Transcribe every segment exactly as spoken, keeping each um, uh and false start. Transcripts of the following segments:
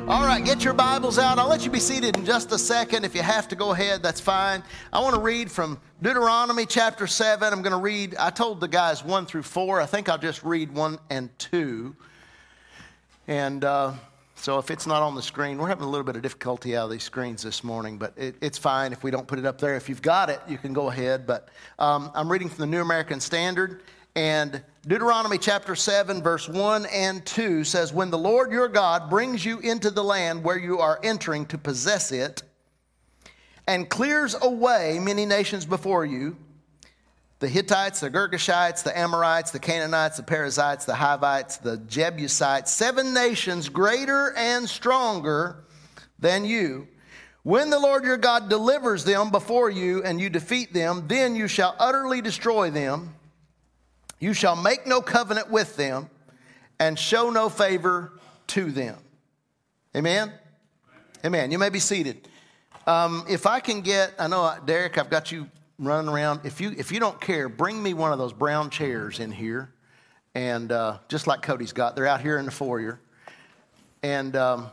All right, get your Bibles out. I'll let you be seated in just a second. If you have to go ahead, that's fine. I want to read from Deuteronomy chapter seven. I'm going to read, I told the guys one through four. I think I'll just read one and two. And uh, so if it's not on the screen, we're having a little bit of difficulty out of these screens this morning, but it, it's fine if we don't put it up there. If you've got it, you can go ahead. But um, I'm reading from the New American Standard. And Deuteronomy chapter seven, verse one and two says, "When the Lord your God brings you into the land where you are entering to possess it, and clears away many nations before you, the Hittites, the Girgashites, the Amorites, the Canaanites, the Perizzites, the Hivites, the Jebusites, seven nations greater and stronger than you. When the Lord your God delivers them before you and you defeat them, then you shall utterly destroy them. You shall make no covenant with them and show no favor to them." Amen? Amen. You may be seated. Um, if I can get, I know, Derek, I've got you running around. If you if you don't care, bring me one of those brown chairs in here. And uh, just like Cody's got, they're out here in the foyer. And um,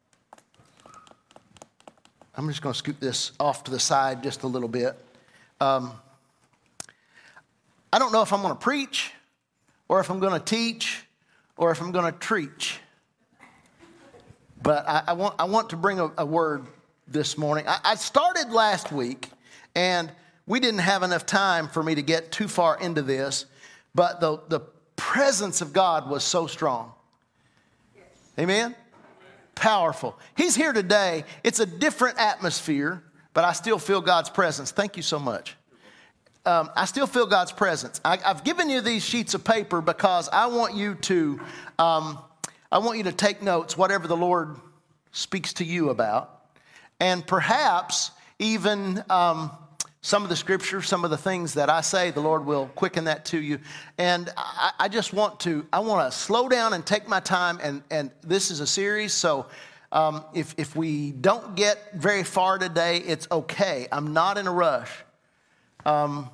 I'm just going to scoot this off to the side just a little bit. Um I don't know if I'm going to preach or if I'm going to teach or if I'm going to preach. But I, I want I want to bring a, a word this morning. I, I started last week, and we didn't have enough time for me to get too far into this, but the, the presence of God was so strong. Yes. Amen? Powerful. He's here today. It's a different atmosphere, but I still feel God's presence. Thank you so much. Um, I still feel God's presence. I, I've given you these sheets of paper because I want you to, um, I want you to take notes, whatever the Lord speaks to you about, and perhaps even um, some of the scripture, some of the things that I say, the Lord will quicken that to you. And I, I just want to, I want to slow down and take my time. And and this is a series, so um, if if we don't get very far today, it's okay. I'm not in a rush. Um,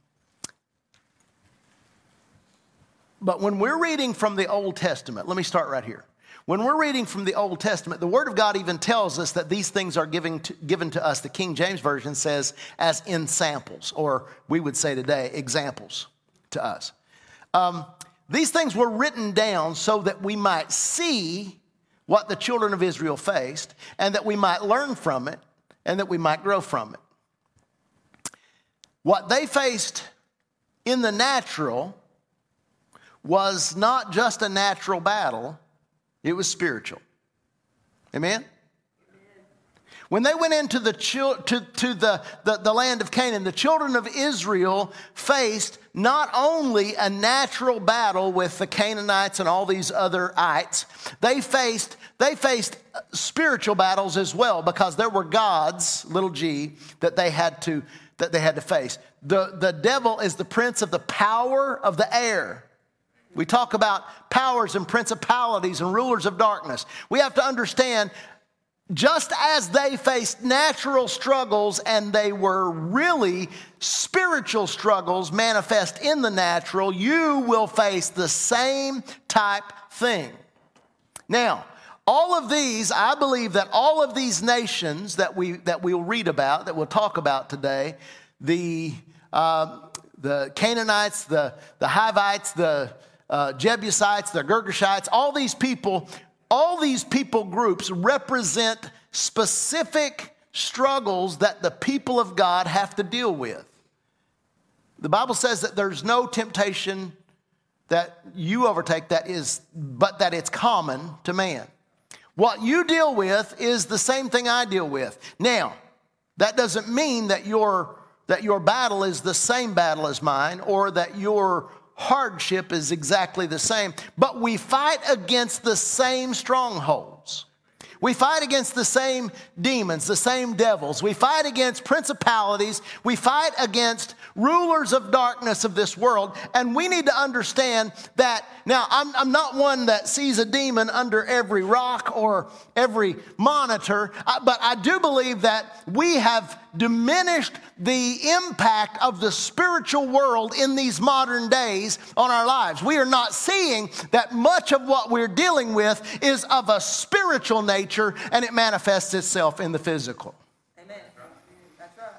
but when we're reading from the Old Testament, let me start right here. When we're reading from the Old Testament, the Word of God even tells us that these things are giving to, given to us. The King James Version says as in samples, or we would say today, examples to us. Um, these things were written down so that we might see what the children of Israel faced, and that we might learn from it, and that we might grow from it. What they faced in the natural was not just a natural battle, it was spiritual. Amen? When they went into the to, to the, the, the land of Canaan, the children of Israel faced not only a natural battle with the Canaanites and all these other ites, they faced, they faced spiritual battles as well, because there were gods, little g, that they had to that they had to face. The, the devil is the prince of the power of the air. We talk about powers and principalities and rulers of darkness. We have to understand, just as they faced natural struggles and they were really spiritual struggles manifest in the natural, you will face the same type thing. Now, all of these, I believe that all of these nations that we that we'll read about, that we'll talk about today, the uh, the Canaanites, the the Hivites, the uh, Jebusites, the Girgashites, all these people, all these people groups represent specific struggles that the people of God have to deal with. The Bible says that there's no temptation that you overtake that is, but that it's common to man. What you deal with is the same thing I deal with. Now, that doesn't mean that your, that your battle is the same battle as mine, or that your hardship is exactly the same, but we fight against the same strongholds. We fight against the same demons, the same devils. We fight against principalities. We fight against rulers of darkness of this world. And we need to understand that, now, I'm, I'm not one that sees a demon under every rock or every monitor, but I do believe that we have diminished the impact of the spiritual world in these modern days on our lives. We are not seeing that much of what we're dealing with is of a spiritual nature, and it manifests itself in the physical. Amen. That's right.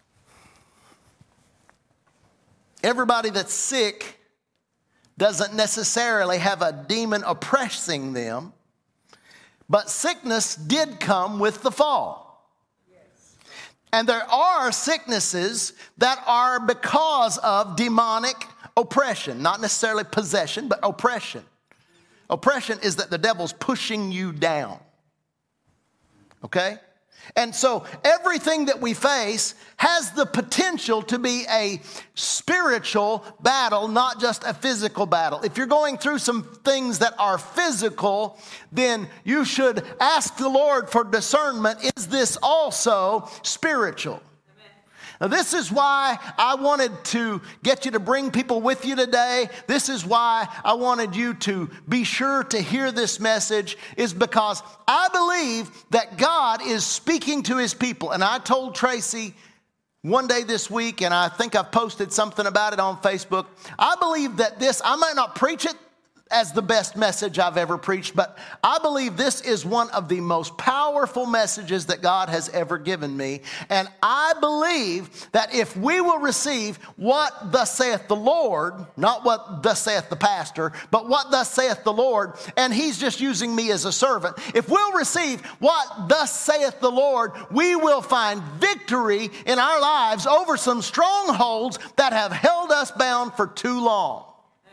Everybody that's sick doesn't necessarily have a demon oppressing them, but sickness did come with the fall. Yes. And there are sicknesses that are because of demonic oppression, not necessarily possession, but oppression. Oppression is that the devil's pushing you down. Okay? And so everything that we face has the potential to be a spiritual battle, not just a physical battle. If you're going through some things that are physical, then you should ask the Lord for discernment. Is this also spiritual? Now, this is why I wanted to get you to bring people with you today. This is why I wanted you to be sure to hear this message, is because I believe that God is speaking to his people. And I told Tracy one day this week, and I think I've posted something about it on Facebook. I believe that this, I might not preach it as the best message I've ever preached, but I believe this is one of the most powerful messages that God has ever given me. And I believe that if we will receive what thus saith the Lord, not what thus saith the pastor, but what thus saith the Lord, and he's just using me as a servant. If we'll receive what thus saith the Lord, we will find victory in our lives over some strongholds that have held us bound for too long.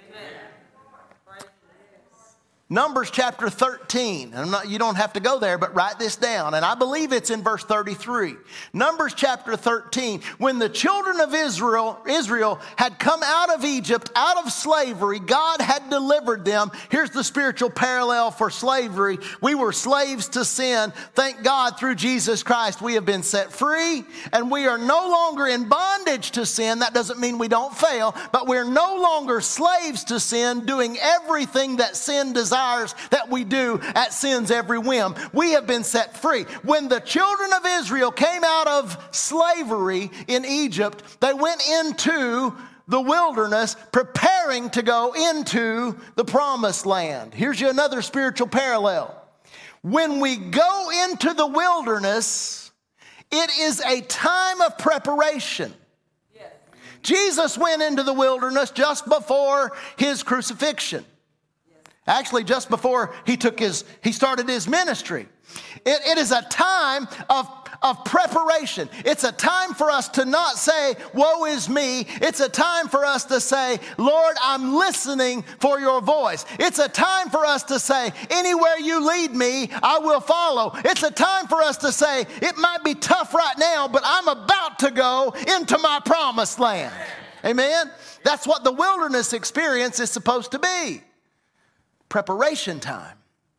Numbers chapter thirteen. I'm not, you don't have to go there, but write this down. And I believe it's in verse thirty-three. Numbers chapter thirteen. When the children of Israel, Israel had come out of Egypt, out of slavery, God had delivered them. Here's the spiritual parallel for slavery. We were slaves to sin. Thank God through Jesus Christ we have been set free. And we are no longer in bondage to sin. That doesn't mean we don't fail, but we're no longer slaves to sin, doing everything that sin desires that we do at sin's every whim. We have been set free. When the children of Israel came out of slavery in Egypt, they went into the wilderness preparing to go into the promised land. Here's you another spiritual parallel. When we go into the wilderness, it is a time of preparation. Yes. Jesus went into the wilderness just before his crucifixion. Actually, just before he took his, he started his ministry. It, it is a time of, of preparation. It's a time for us to not say, woe is me. It's a time for us to say, Lord, I'm listening for your voice. It's a time for us to say, anywhere you lead me, I will follow. It's a time for us to say, it might be tough right now, but I'm about to go into my promised land. Amen? That's what the wilderness experience is supposed to be. Preparation time.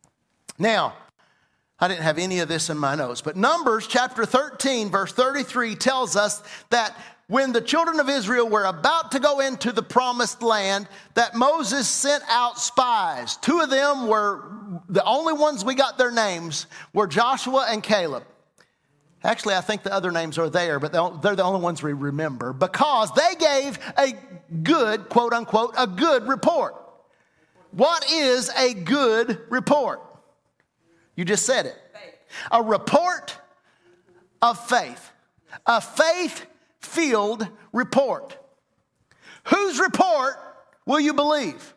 Now, I didn't have any of this in my notes, but Numbers chapter thirteen, verse thirty-three tells us that when the children of Israel were about to go into the promised land, that Moses sent out spies. Two of them were, the only ones we got their names were Joshua and Caleb. Actually, I think the other names are there, but they're the only ones we remember because they gave a good, quote unquote, a good report. What is a good report? You just said it. A report of faith. A faith-filled report. Whose report will you believe?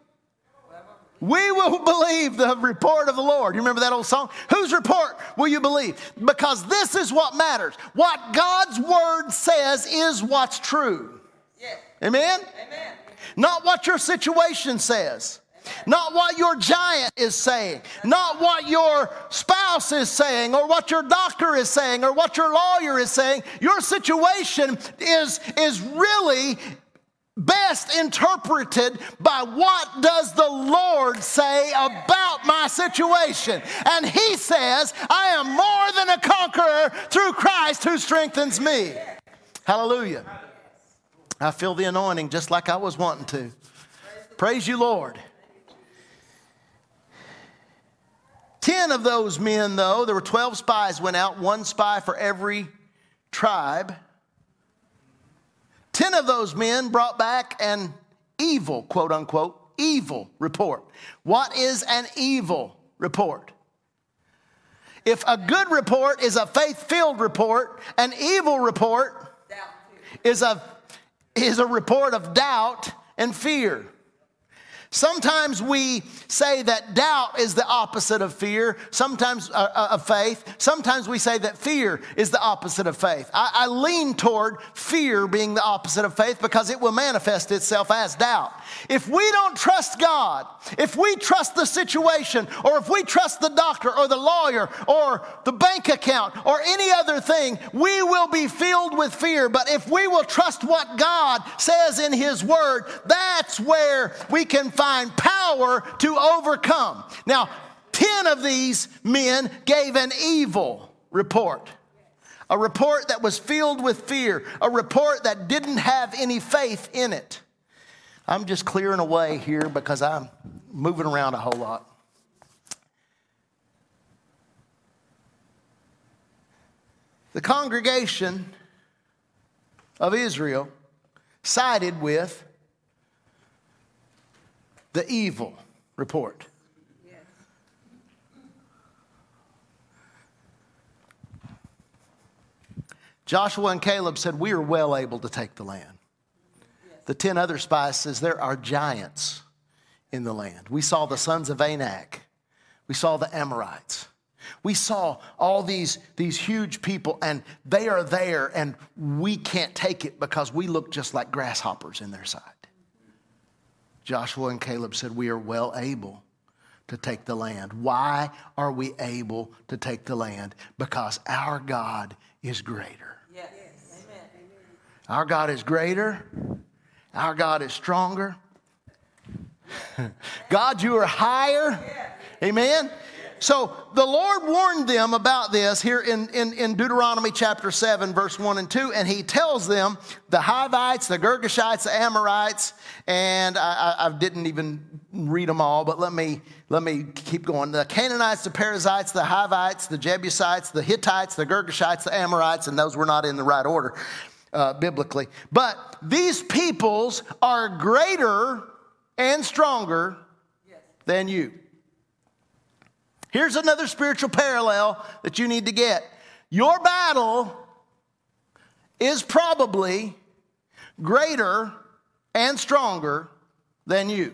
We will believe the report of the Lord. You remember that old song? Whose report will you believe? Because this is what matters. What God's word says is what's true. Yes. Amen? Amen. Not what your situation says. Not what your giant is saying, not what your spouse is saying, or what your doctor is saying, or what your lawyer is saying. Your situation is, is really best interpreted by what does the Lord say about my situation. And he says, I am more than a conqueror through Christ who strengthens me. Hallelujah. I feel the anointing just like I was wanting to. Praise you, Lord. Ten of those men, though, there were twelve spies went out, one spy for every tribe, ten of those men brought back an evil, quote unquote, evil report. What is an evil report? If a good report is a faith-filled report, an evil report is a, is a report of doubt and fear. Sometimes we say that doubt is the opposite of fear, sometimes uh, of faith. Sometimes we say that fear is the opposite of faith. I, I lean toward fear being the opposite of faith because it will manifest itself as doubt. If we don't trust God, if we trust the situation, or if we trust the doctor or the lawyer or the bank account or any other thing, we will be filled with fear. But if we will trust what God says in His Word, that's where we can find power to overcome. Now, ten of these men gave an evil report. A report that was filled with fear. A report that didn't have any faith in it. I'm just clearing away here because I'm moving around a whole lot. The congregation of Israel sided with the evil report. Yes. Joshua and Caleb said, we are well able to take the land. The ten other spies says there are giants in the land. We saw the sons of Anak. We saw the Amorites. We saw all these, these huge people, and they are there, and we can't take it because we look just like grasshoppers in their sight. Joshua and Caleb said, we are well able to take the land. Why are we able to take the land? Because our God is greater. Yes. Amen. Our God is greater. Our God is stronger. God, you are higher. Amen. So the Lord warned them about this here in, in, in Deuteronomy chapter seven, verse one and two. And He tells them the Hivites, the Girgashites, the Amorites, and I, I, I didn't even read them all, but let me, let me keep going. The Canaanites, the Perizzites, the Hivites, the Jebusites, the Hittites, the Girgashites, the Amorites, and those were not in the right order. Uh, biblically. But these peoples are greater and stronger yes. than you. Here's another spiritual parallel that you need to get. Your battle is probably greater and stronger than you.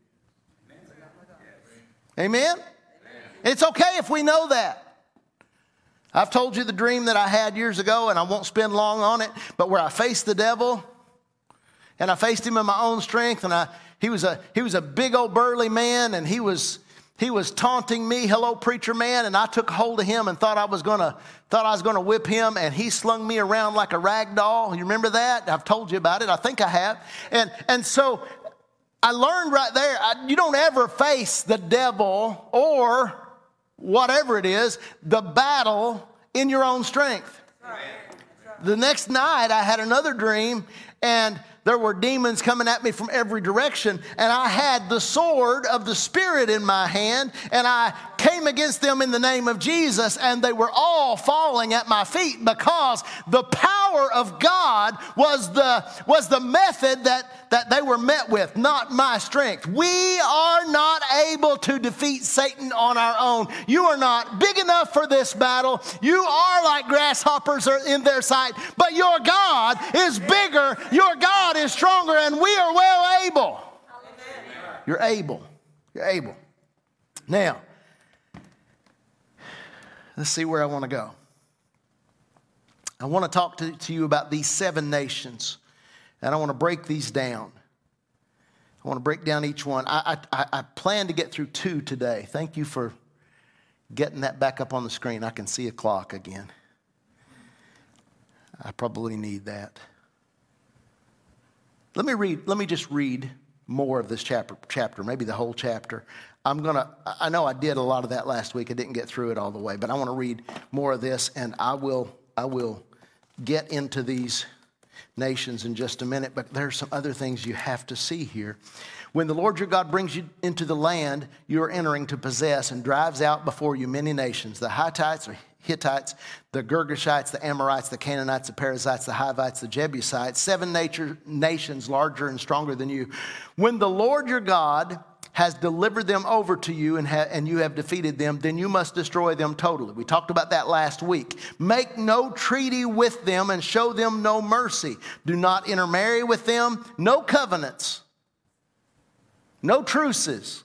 Amen? Amen? It's okay if we know that. I've told you the dream that I had years ago, and I won't spend long on it, but where I faced the devil, and I faced him in my own strength, and I he was a he was a big old burly man, and he was he was taunting me, hello preacher man, and I took hold of him and thought I was gonna thought I was gonna whip him, and he slung me around like a rag doll. You remember that? I've told you about it. I think I have. And and so I learned right there, I, you don't ever face the devil or whatever it is, the battle in your own strength. The next night I had another dream, and there were demons coming at me from every direction, and I had the sword of the Spirit in my hand, and I came against them in the name of Jesus, and they were all falling at my feet because the power of God was the, was the method that, that they were met with, not my strength. We are not able to defeat Satan on our own. You are not big enough for this battle. You are like grasshoppers in their sight, but your God is bigger. Your God is stronger, and we are well able. Amen. You're able. You're able. Now, let's see where I want to go. I want to talk to, to you about these seven nations, and I want to break these down. I want to break down each one. I, I, I plan to get through two today. Thank you for getting that back up on the screen. I can see a clock again. I probably need that. Let me read, let me just read more of this chapter, chapter, maybe the whole chapter. I'm going to, I know I did a lot of that last week. I didn't get through it all the way, but I want to read more of this, and I will, I will get into these nations in just a minute, but there's some other things you have to see here. When the Lord your God brings you into the land you are entering to possess and drives out before you many nations, the Hittites, or Hittites, the Girgashites, the Amorites, the Canaanites, the Perizzites, the Hivites, the Jebusites, seven nature, nations larger and stronger than you. When the Lord your God has delivered them over to you and, ha- and you have defeated them, then you must destroy them totally. We talked about that last week. Make no treaty with them and show them no mercy. Do not intermarry with them. No covenants. No truces.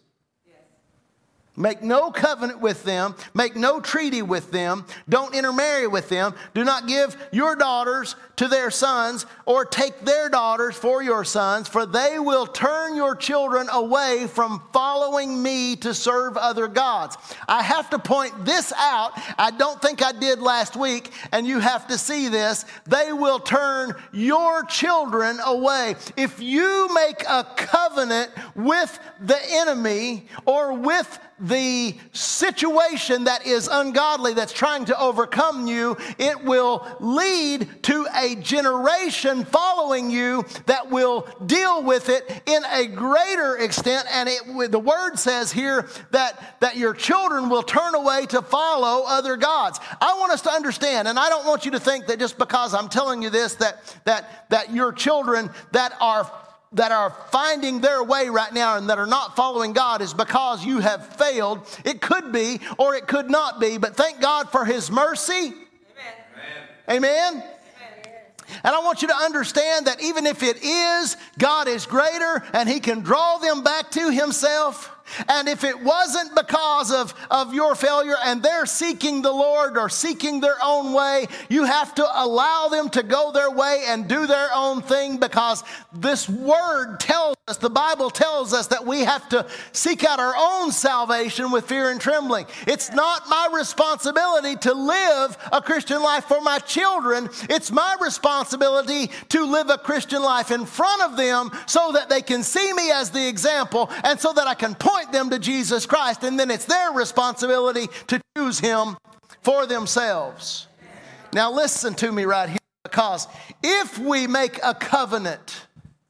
Make no covenant with them. Make no treaty with them. Don't intermarry with them. Do not give your daughters to their sons or take their daughters for your sons, for they will turn your children away from following me to serve other gods. I have to point this out. I don't think I did last week, and you have to see this. They will turn your children away. If you make a covenant with the enemy or with the situation that is ungodly that's trying to overcome you, it will lead to a generation following you that will deal with it in a greater extent. And it, the word says here that, that your children will turn away to follow other gods. I want us to understand, and I don't want you to think that just because I'm telling you this, that, that, that your children that are that are finding their way right now and that are not following God is because you have failed. It could be or it could not be, but thank God for His mercy. Amen. Amen. Amen. And I want you to understand that even if it is, God is greater and He can draw them back to Himself. And if it wasn't because of, of your failure and they're seeking the Lord or seeking their own way, you have to allow them to go their way and do their own thing, because this word tells us, the Bible tells us that we have to seek out our own salvation with fear and trembling. It's not my responsibility to live a Christian life for my children. It's my responsibility to live a Christian life in front of them so that they can see me as the example and so that I can point them to Jesus Christ, and then it's their responsibility to choose Him for themselves. Now listen to me right here, because if we make a covenant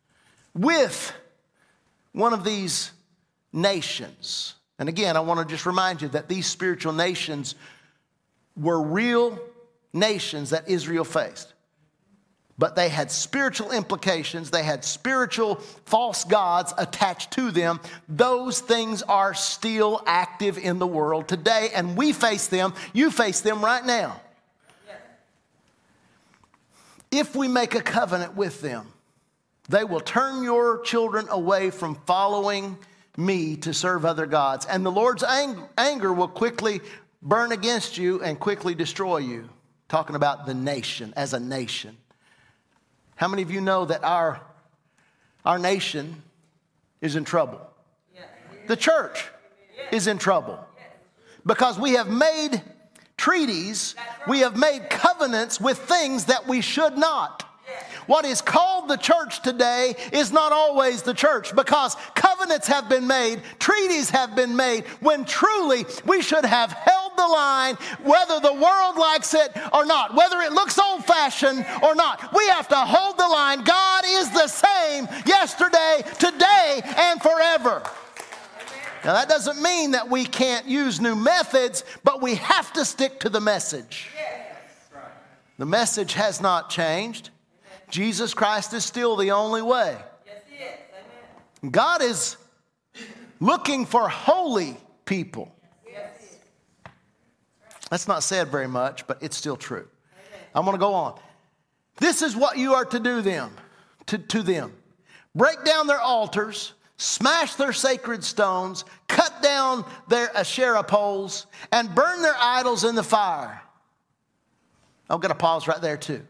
with one of these nations, and again I want to just remind you that these spiritual nations were real nations that Israel faced. But they had spiritual implications. They had spiritual false gods attached to them. Those things are still active in the world today, and we face them. You face them right now. Yes. If we make a covenant with them, they will turn your children away from following me to serve other gods. And the Lord's ang- anger will quickly burn against you and quickly destroy you. Talking about the nation as a nation. How many of you know that our, our nation is in trouble? The church is in trouble because we have made treaties, we have made covenants with things that we should not. What is called the church today is not always the church, because covenants have been made, treaties have been made, when truly we should have held the line, whether the world likes it or not, whether it looks old-fashioned or not. We have to hold the line. God is the same yesterday, today, and forever. Now that doesn't mean that we can't use new methods, but we have to stick to the message. The message has not changed. Jesus Christ is still the only way. Yes, He is. Amen. God is looking for holy people. Yes. That's not said very much, but it's still true. Amen. I'm going to go on. This is what you are to do them, to, to them. Break down their altars, smash their sacred stones, cut down their Asherah poles, and burn their idols in the fire. I'm going to pause right there too.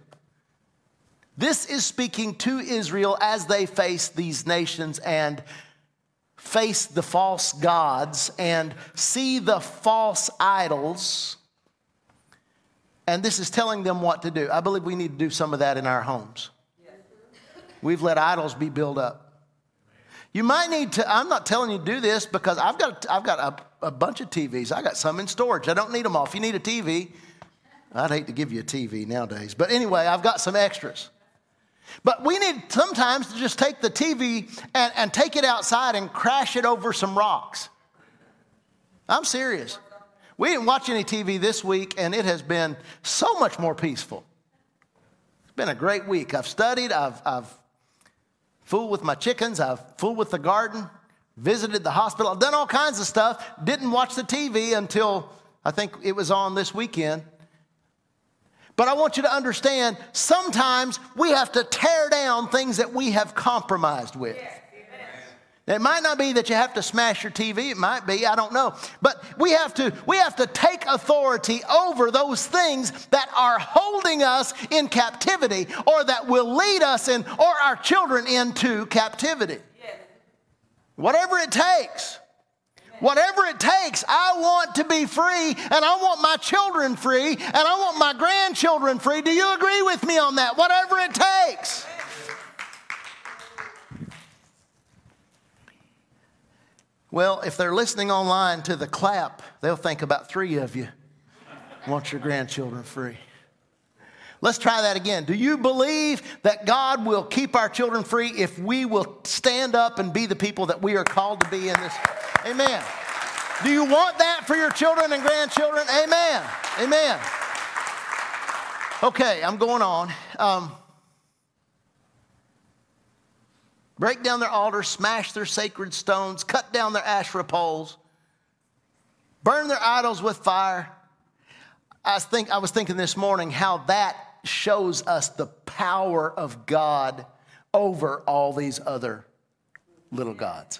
This is speaking to Israel as they face these nations and face the false gods and see the false idols. And this is telling them what to do. I believe we need to do some of that in our homes. We've let idols be built up. You might need to, I'm not telling you to do this because I've got, I've got a, a bunch of T Vs. I got some in storage. I don't need them all. If you need a T V, I'd hate to give you a T V nowadays. But anyway, I've got some extras. But we need sometimes to just take the T V and, and take it outside and crash it over some rocks. I'm serious. We didn't watch any T V this week, and it has been so much more peaceful. It's been a great week. I've studied, I've, I've fooled with my chickens, I've fooled with the garden, visited the hospital, I've done all kinds of stuff. Didn't watch the T V until I think it was on this weekend. But I want you to understand, sometimes we have to tear down things that we have compromised with. Yes. It might not be that you have to smash your T V. It might be. I don't know. But we have to, we have to take authority over those things that are holding us in captivity or that will lead us in, or our children into captivity. Yes. Whatever it takes. Whatever it takes, I want to be free, and I want my children free, and I want my grandchildren free. Do you agree with me on that? Whatever it takes. Well, if they're listening online to the clap, they'll think about three of you want your grandchildren free. Let's try that again. Do you believe that God will keep our children free if we will stand up and be the people that we are called to be in this? Amen. Do you want that for your children and grandchildren? Amen. Amen. Okay, I'm going on. Um, break down their altars, smash their sacred stones, cut down their Asherah poles, burn their idols with fire. I think I was thinking this morning how that shows us the power of God over all these other little gods.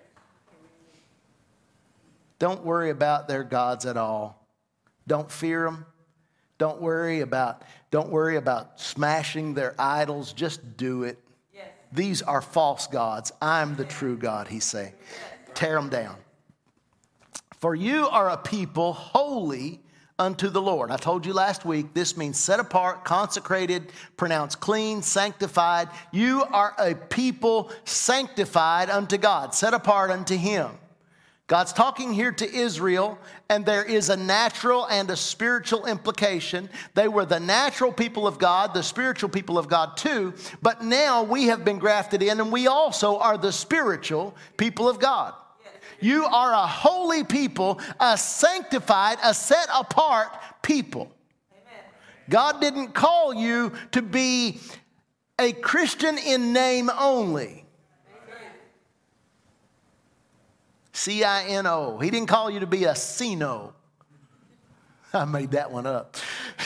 Don't worry about their gods at all. Don't fear them. Don't worry about, don't worry about smashing their idols. Just do it. Yes. These are false gods. I'm the true God, he's saying. Tear them down. For you are a people holy unto the Lord. I told you last week, this means set apart, consecrated, pronounced clean, sanctified. You are a people sanctified unto God, set apart unto him. God's talking here to Israel, and there is a natural and a spiritual implication. They were the natural people of God, the spiritual people of God too, but now we have been grafted in, and we also are the spiritual people of God. You are a holy people, a sanctified, a set apart people. Amen. God didn't call you to be a Christian in name only. C I N O. He didn't call you to be a Cino. I made that one up.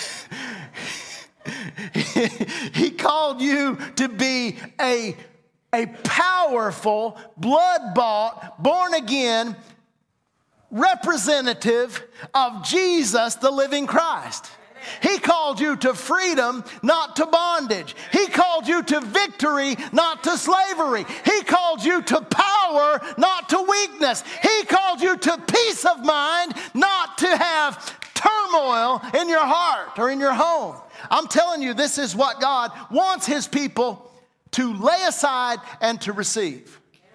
He called you to be a, a powerful, blood-bought, born-again representative of Jesus, the living Christ. He called you to freedom, not to bondage. He called you to victory, not to slavery. He called you to power, not to weakness. He called you to peace of mind, not to have turmoil in your heart or in your home. I'm telling you, this is what God wants his people to lay aside and to receive.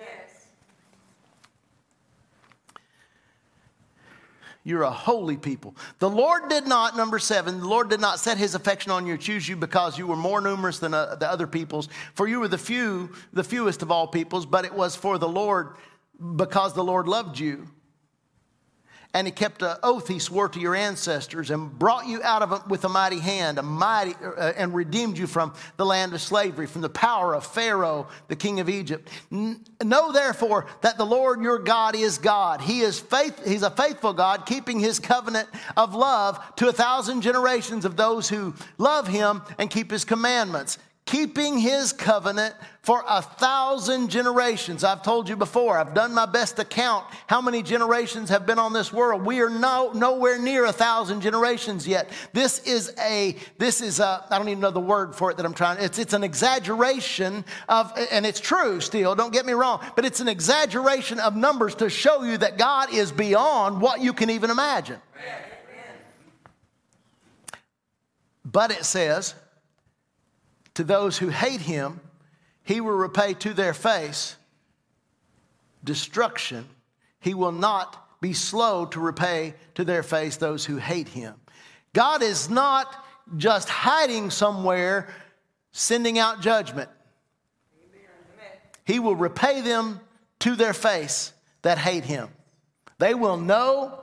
You're a holy people. The Lord did not, number seven, the Lord did not set his affection on you, choose you because you were more numerous than uh, the other peoples. For you were the few, the fewest of all peoples, but it was for the Lord, because the Lord loved you. And he kept an oath he swore to your ancestors and brought you out of it with a mighty hand, a mighty, uh, and redeemed you from the land of slavery, from the power of Pharaoh, the king of Egypt. N- know therefore that the Lord your God is God. He is faith. He's a faithful God, keeping his covenant of love to a thousand generations of those who love him and keep his commandments. Keeping his covenant for a thousand generations. I've told you before, I've done my best to count how many generations have been on this world. We are no, nowhere near a thousand generations yet. This is a, this is a, I don't even know the word for it that I'm trying, it's, it's an exaggeration of, and it's true still, don't get me wrong, but it's an exaggeration of numbers to show you that God is beyond what you can even imagine. But it says, to those who hate him, he will repay to their face destruction. He will not be slow to repay to their face those who hate him. God is not just hiding somewhere, sending out judgment. Amen. He will repay them to their face that hate him. They will know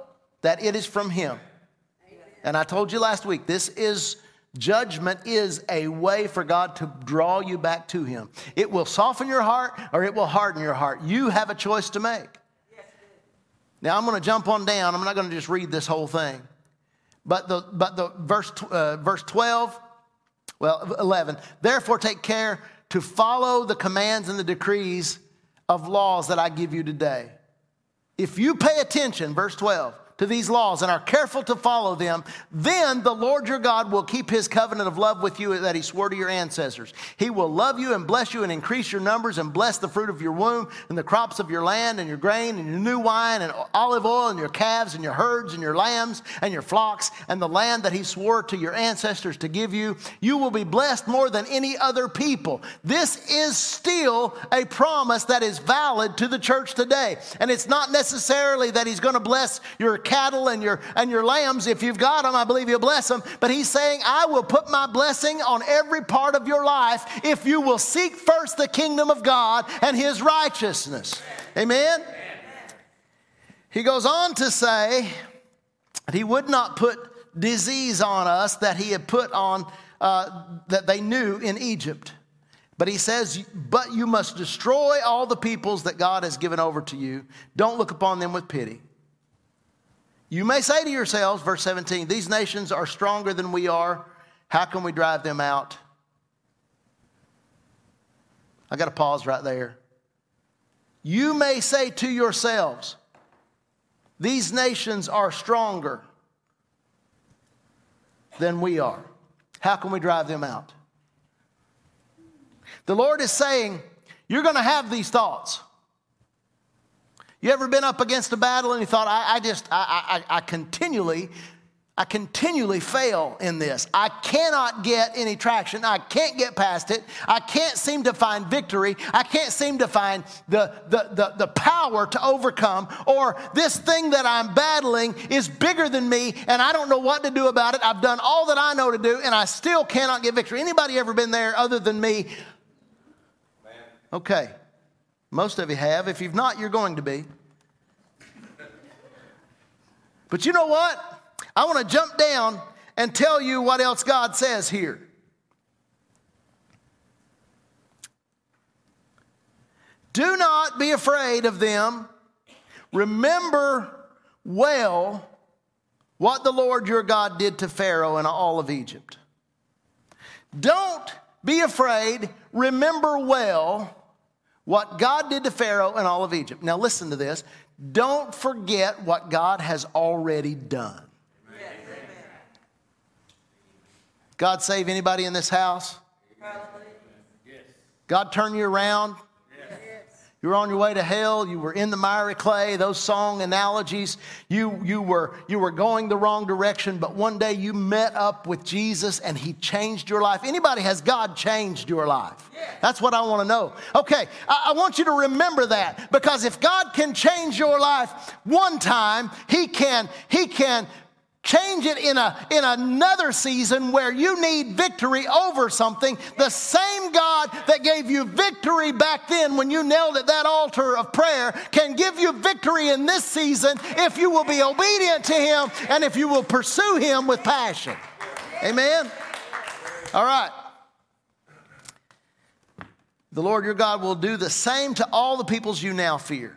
that it is from him. And I told you last week, this is judgment is a way for God to draw you back to him. It will soften your heart or it will harden your heart. You have a choice to make. Now I'm going to jump on down. I'm not going to just read this whole thing. But the but the verse uh, verse twelve, well eleven. Therefore take care to follow the commands and the decrees of laws that I give you today. If you pay attention, verse twelve, to these laws and are careful to follow them, then the Lord your God will keep his covenant of love with you that he swore to your ancestors. He will love you and bless you and increase your numbers and bless the fruit of your womb and the crops of your land and your grain and your new wine and olive oil and your calves and your herds and your lambs and your flocks and the land that he swore to your ancestors to give you. You will be blessed more than any other people. This is still a promise that is valid to the church today. And it's not necessarily that he's going to bless your cattle and your and your lambs. If you've got them, I believe he'll bless them. But he's saying, I will put my blessing on every part of your life if you will seek first the kingdom of God and his righteousness. Amen? Amen. He goes on to say that he would not put disease on us that he had put on, uh, that they knew in Egypt. But he says, but you must destroy all the peoples that God has given over to you. Don't look upon them with pity. You may say to yourselves, verse seventeen, these nations are stronger than we are. How can we drive them out? I got to pause right there. You may say to yourselves, these nations are stronger than we are. How can we drive them out? The Lord is saying, you're going to have these thoughts. You ever been up against a battle and you thought, I, I just, I, I, I continually, I continually fail in this. I cannot get any traction. I can't get past it. I can't seem to find victory. I can't seem to find the, the, the, the power to overcome. Or this thing that I'm battling is bigger than me and I don't know what to do about it. I've done all that I know to do and I still cannot get victory. Anybody ever been there other than me? Okay. Most of you have. If you've not, you're going to be. But you know what? I want to jump down and tell you what else God says here. Do not be afraid of them. Remember well what the Lord your God did to Pharaoh and all of Egypt. Don't be afraid. Remember well what God did to Pharaoh and all of Egypt. Now listen to this. Don't forget what God has already done. Yes. God save anybody in this house? Yes. God turn you around? You were on your way to hell. You were in the miry clay. Those song analogies. You, you, were, you were going the wrong direction, but one day you met up with Jesus and he changed your life. Anybody, has God changed your life? Yeah. That's what I want to know. Okay, I, I want you to remember that, because if God can change your life one time, he can, he can change it in a in another season where you need victory over something. The same God that gave you victory back then when you knelt at that altar of prayer can give you victory in this season if you will be obedient to him and if you will pursue him with passion. Amen? All right. The Lord your God will do the same to all the peoples you now fear.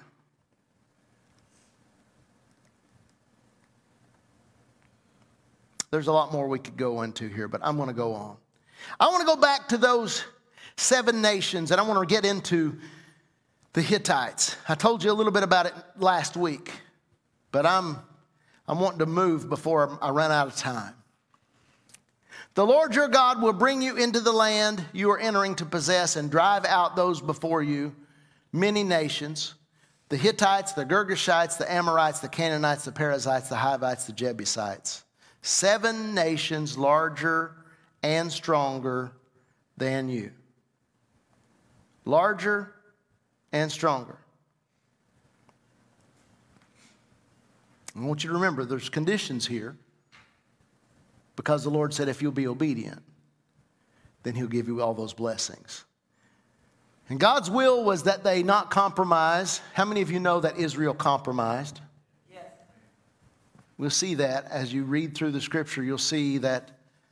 There's a lot more we could go into here, but I'm going to go on. I want to go back to those seven nations, and I want to get into the Hittites. I told you a little bit about it last week, but I'm, I'm wanting to move before I run out of time. The Lord your God will bring you into the land you are entering to possess and drive out those before you, many nations, the Hittites, the Girgashites, the Amorites, the Canaanites, the Perizzites, the Hivites, the Jebusites. Seven nations larger and stronger than you. Larger and stronger. I want you to remember there's conditions here, because the Lord said if you'll be obedient, then he'll give you all those blessings. And God's will was that they not compromise. How many of you know that Israel compromised? We'll see that as you read through the scripture. You'll see that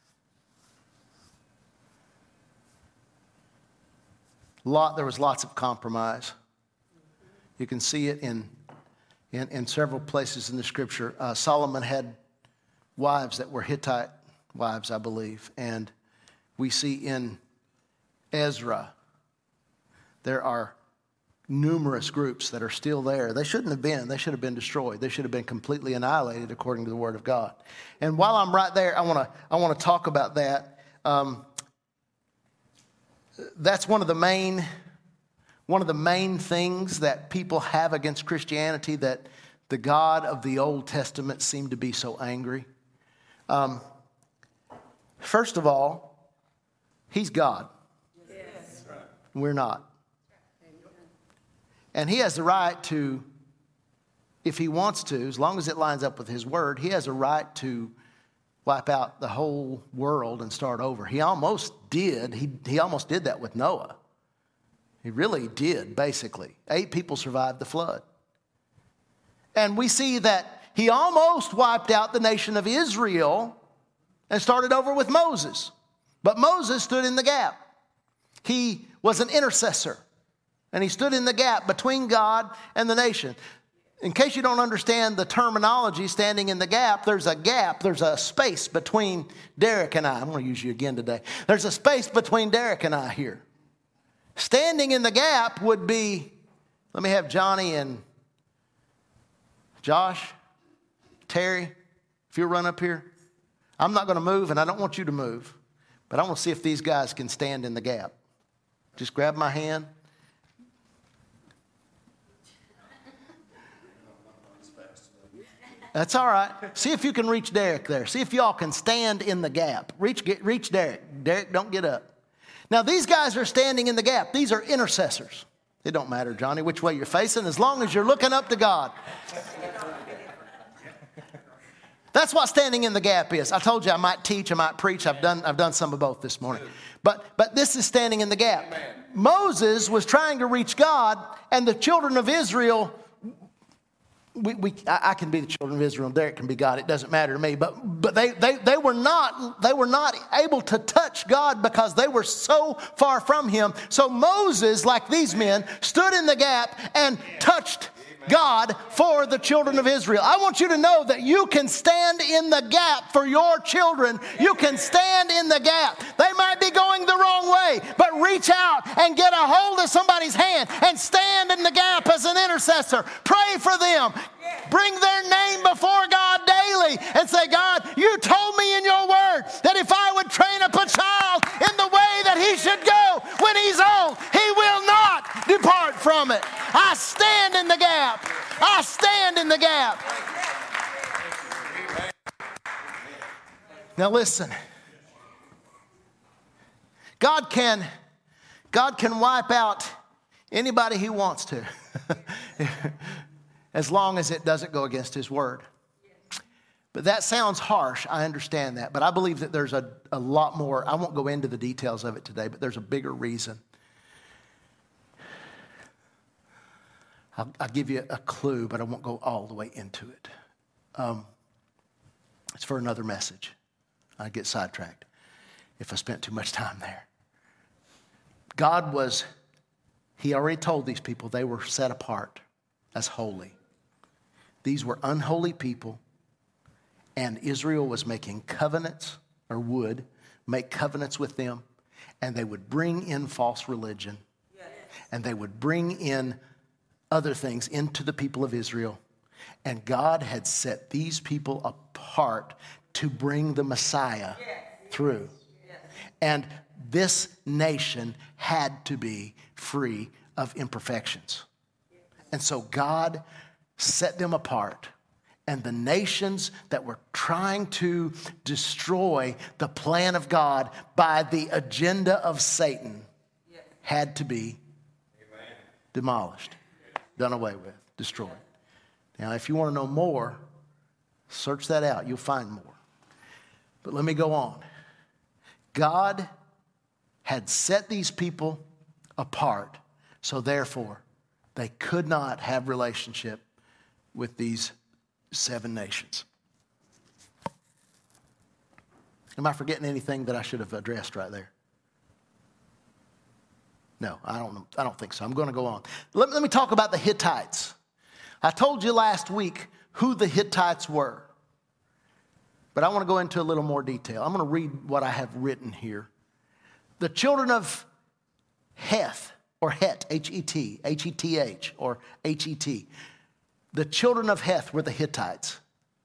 lot there was lots of compromise. You can see it in in, in several places in the scripture. Uh, Solomon had wives that were Hittite wives, I believe, and we see in Ezra there are numerous groups that are still there. They shouldn't have been. They should have been destroyed. They should have been completely annihilated according to the Word of God. And while I'm right there, I want to I want to talk about that. Um, that's one of the main one of the main things that people have against Christianity, that the God of the Old Testament seemed to be so angry. Um, first of all, He's God. Yes. We're not. And He has the right to, if He wants to, as long as it lines up with His Word, He has a right to wipe out the whole world and start over. He almost did. He, he almost did that with Noah. He really did, basically. Eight people survived the flood. And we see that He almost wiped out the nation of Israel and started over with Moses. But Moses stood in the gap. He was an intercessor. And he stood in the gap between God and the nation. In case you don't understand the terminology, standing in the gap, there's a gap, there's a space between Derek and I. I'm going to use you again today. There's a space between Derek and I here. Standing in the gap would be, let me have Johnny and Josh, Terry, if you'll run up here. I'm not going to move, and I don't want you to move, but I want to see if these guys can stand in the gap. Just grab my hand. That's all right. See if you can reach Derek there. See if y'all can stand in the gap. Reach, get, reach Derek. Derek, don't get up. Now, these guys are standing in the gap. These are intercessors. It don't matter, Johnny, which way you're facing, as long as you're looking up to God. That's what standing in the gap is. I told you I might teach, I might preach. I've done, I've done some of both this morning. But, but this is standing in the gap. Amen. Moses was trying to reach God, and the children of Israel... We, we, I can be the children of Israel, and Derek can be God. It doesn't matter to me. But, but they, they, they, were not, they were not able to touch God because they were so far from Him. So Moses, like these men, stood in the gap and touched God for the children of Israel. I want you to know that you can stand in the gap for your children. You can stand in the gap. They might be going the wrong way, but reach out and get a hold of somebody's hand and stand in the gap as an intercessor. Pray for them. Bring their name before God daily and say, God, you told me in your word that if I would train up a child in the way that he should go when he's old, he will not depart from it. I stand in the gap. I stand in the gap. Now listen. God can, God can wipe out anybody He wants to. As long as it doesn't go against His word. But that sounds harsh. I understand that. But I believe that there's a, a lot more. I won't go into the details of it today, but there's a bigger reason. I'll, I'll give you a clue, but I won't go all the way into it. Um, it's for another message. I get sidetracked if I spent too much time there. God was, He already told these people they were set apart as holy. These were unholy people, and Israel was making covenants, or would make covenants with them, and they would bring in false religion, yes. and they would bring in other things into the people of Israel. And God had set these people apart to bring the Messiah yes. through. Yes. And this nation had to be free of imperfections. And so God set them apart. And the nations that were trying to destroy the plan of God by the agenda of Satan had to be demolished, done away with, destroyed. Now, if you want to know more, search that out. You'll find more. But let me go on. God had set these people apart, so therefore they could not have relationship with these seven nations. Am I forgetting anything that I should have addressed right there? No, I don't, I don't think so. I'm going to go on. Let, let me talk about the Hittites. I told you last week who the Hittites were, but I want to go into a little more detail. I'm going to read what I have written here. The children of Heth, or Het, H E T, H E T H, or H E T. The children of Heth were the Hittites.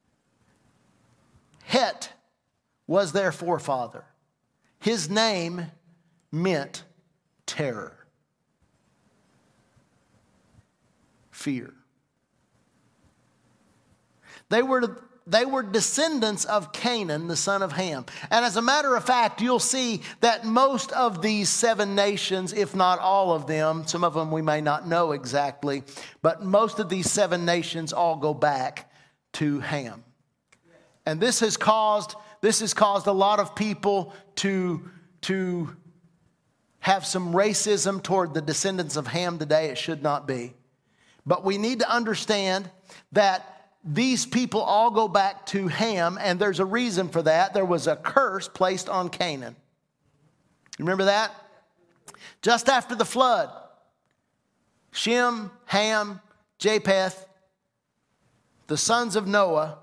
Het was their forefather. His name meant terror, fear. They were, they were descendants of Canaan, the son of Ham. And as a matter of fact, you'll see that most of these seven nations, if not all of them, some of them we may not know exactly, but most of these seven nations all go back to Ham. And this has caused, this has caused a lot of people to, to have some racism toward the descendants of Ham today. It should not be. But we need to understand that these people all go back to Ham, and there's a reason for that. There was a curse placed on Canaan. Remember that? Just after the flood, Shem, Ham, Japheth, the sons of Noah,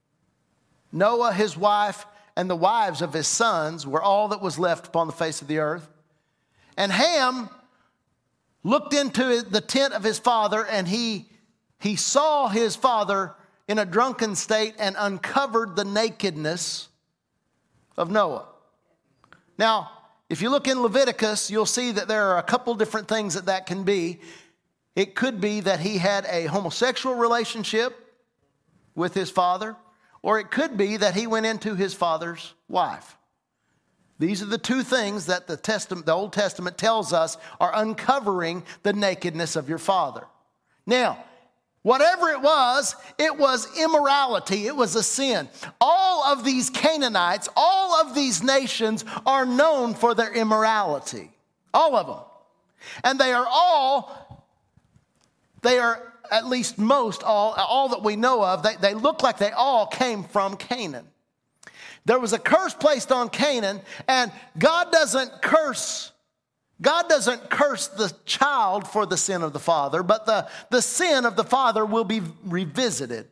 Noah, his wife, and the wives of his sons were all that was left upon the face of the earth. And Ham looked into the tent of his father, and he, he saw his father in a drunken state and uncovered the nakedness of Noah. Now, if you look in Leviticus, you'll see that there are a couple different things that that can be. It could be that he had a homosexual relationship with his father, or it could be that he went into his father's wife. These are the two things that the Testament, the Old Testament tells us are uncovering the nakedness of your father. Now, whatever it was, it was immorality. It was a sin. All of these Canaanites, all of these nations are known for their immorality. All of them. And they are all, they are at least most all, all that we know of, they, they look like they all came from Canaan. There was a curse placed on Canaan, and God doesn't curse God doesn't curse the child for the sin of the father, but the, the sin of the father will be revisited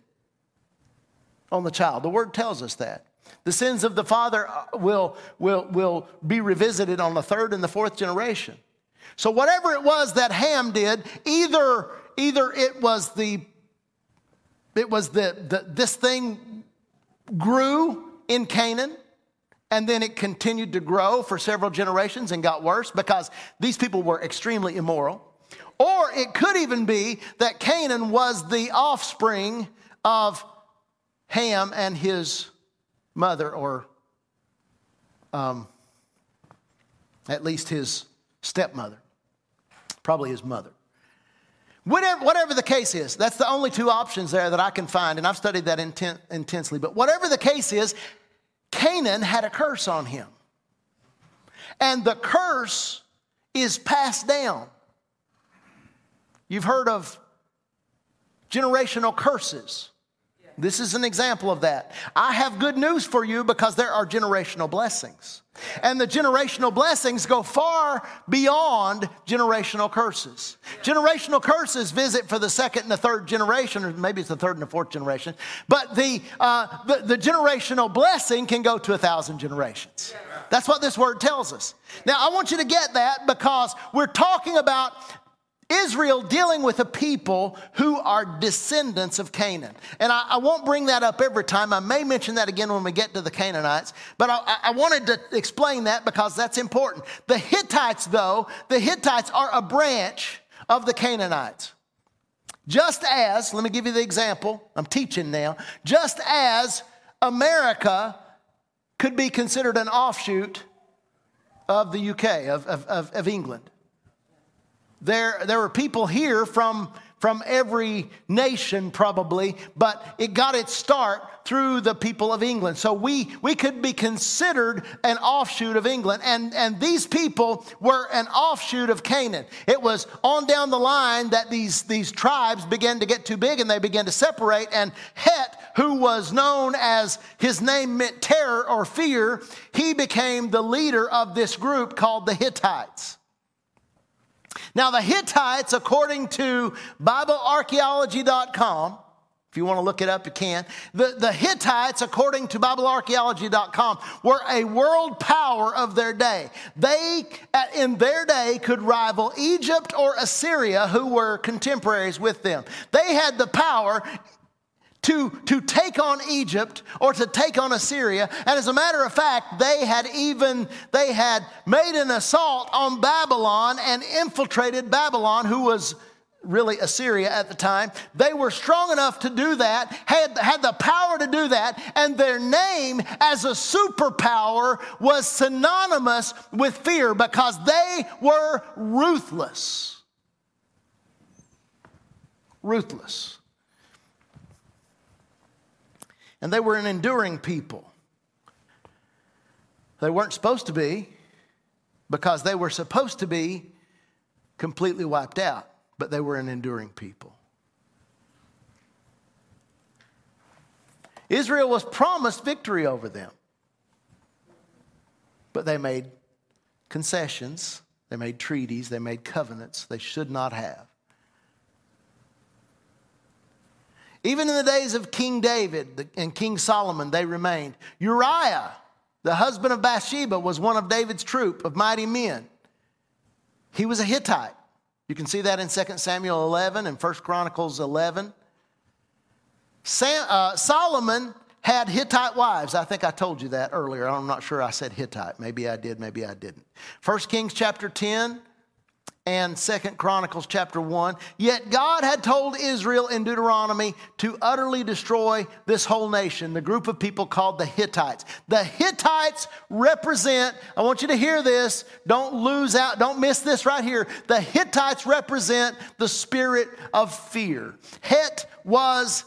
on the child. The word tells us that. The sins of the father will, will, will be revisited on the third and the fourth generation. So whatever it was that Ham did, either, either it was the, it was the, the this thing grew in Canaan, and then it continued to grow for several generations and got worse because these people were extremely immoral. Or it could even be that Canaan was the offspring of Ham and his mother, or um, at least his stepmother, probably his mother. Whatever, whatever the case is, that's the only two options there that I can find, and I've studied that inten- intensely. But whatever the case is, Canaan had a curse on him. And the curse is passed down. You've heard of generational curses. This is an example of that. I have good news for you because there are generational blessings. And the generational blessings go far beyond generational curses. Generational curses visit for the second and the third generation, or maybe it's the third and the fourth generation. But the, uh, the, the generational blessing can go to a thousand generations. That's what this word tells us. Now, I want you to get that because we're talking about Israel dealing with a people who are descendants of Canaan. And I, I won't bring that up every time. I may mention that again when we get to the Canaanites. But I, I wanted to explain that because that's important. The Hittites, though, the Hittites are a branch of the Canaanites. Just as, let me give you the example. I'm teaching now. Just as America could be considered an offshoot of the U K, of, of, of, of England. There, there were people here from, from every nation probably, but it got its start through the people of England. So we, we could be considered an offshoot of England. And, and these people were an offshoot of Canaan. It was on down the line that these, these tribes began to get too big and they began to separate. And Het who was known as, his name meant terror or fear, he became the leader of this group called the Hittites. Now, the Hittites, according to Bible Archaeology dot com, if you want to look it up, you can. The, the Hittites, according to Bible Archaeology dot com, were a world power of their day. They, in their day, could rival Egypt or Assyria, who were contemporaries with them. They had the power to, to take on Egypt or to take on Assyria. And as a matter of fact, they had even, they had made an assault on Babylon and infiltrated Babylon, who was really Assyria at the time. They were strong enough to do that, had, had the power to do that, and their name as a superpower was synonymous with fear because they were ruthless. Ruthless. And they were an enduring people. They weren't supposed to be, because they were supposed to be completely wiped out. But they were an enduring people. Israel was promised victory over them. But they made concessions. They made treaties. They made covenants they should not have. Even in the days of King David and King Solomon, they remained. Uriah, the husband of Bathsheba, was one of David's troop of mighty men. He was a Hittite. You can see that in Second Samuel eleven and First Chronicles eleven. Sam, uh, Solomon had Hittite wives. I think I told you that earlier. I'm not sure I said Hittite. Maybe I did, maybe I didn't. First Kings chapter ten and Second Chronicles chapter one. Yet God had told Israel in Deuteronomy to utterly destroy this whole nation, the group of people called the Hittites. The Hittites represent, I want you to hear this, don't lose out, don't miss this right here. The Hittites represent the spirit of fear. Het was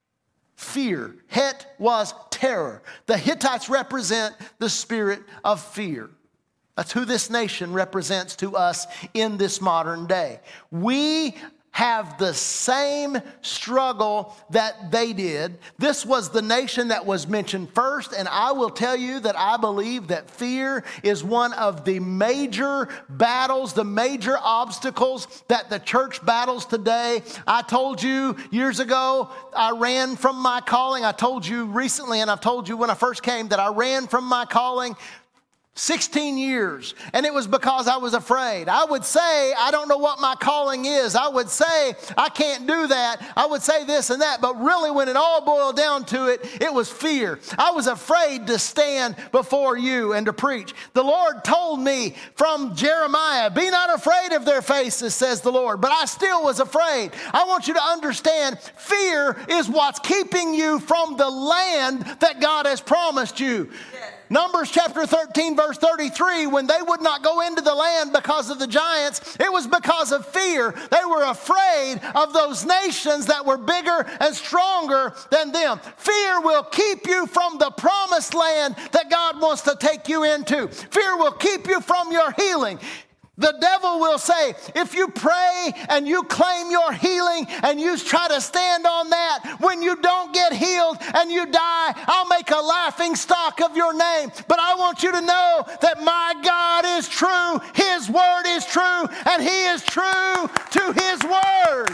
fear. Het was terror. The Hittites represent the spirit of fear. That's who this nation represents to us in this modern day. We have the same struggle that they did. This was the nation that was mentioned first, and I will tell you that I believe that fear is one of the major battles, the major obstacles that the church battles today. I told you years ago, I ran from my calling. I told you recently, and I've told you when I first came, that I ran from my calling sixteen years, and it was because I was afraid. I would say, I don't know what my calling is. I would say, I can't do that. I would say this and that, but really when it all boiled down to it, it was fear. I was afraid to stand before you and to preach. The Lord told me from Jeremiah, be not afraid of their faces, says the Lord, but I still was afraid. I want you to understand, fear is what's keeping you from the land that God has promised you. Yes. Numbers chapter thirteen, verse thirty-three, when they would not go into the land because of the giants, it was because of fear. They were afraid of those nations that were bigger and stronger than them. Fear will keep you from the promised land that God wants to take you into. Fear will keep you from your healing. The devil will say, if you pray and you claim your healing and you try to stand on that, when you don't get healed and you die, I'll make a laughing stock of your name. But I want you to know that my God is true, His word is true, and He is true to His word.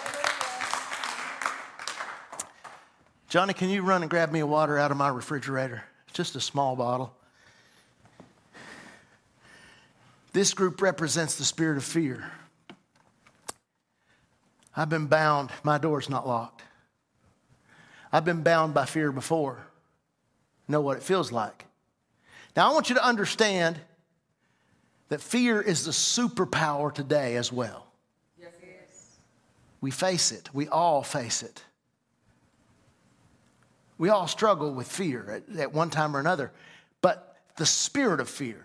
Johnny, can you run and grab me a water out of my refrigerator? Just a small bottle. This group represents the spirit of fear. I've been bound. My door's not locked. I've been bound by fear before. Know what it feels like. Now, I want you to understand that fear is the superpower today as well. Yes, it is. We face it. We all face it. We all struggle with fear at, at one time or another. But the spirit of fear,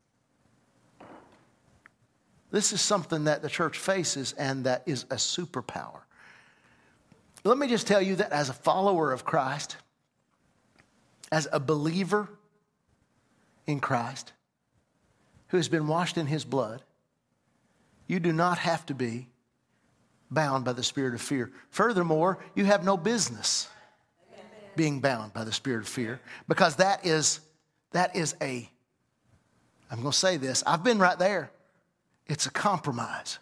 this is something that the church faces and that is a superpower. Let me just tell you that as a follower of Christ, as a believer in Christ, who has been washed in His blood, you do not have to be bound by the spirit of fear. Furthermore, you have no business being bound by the spirit of fear, because that is, that is a, I'm going to say this, I've been right there. It's a compromise.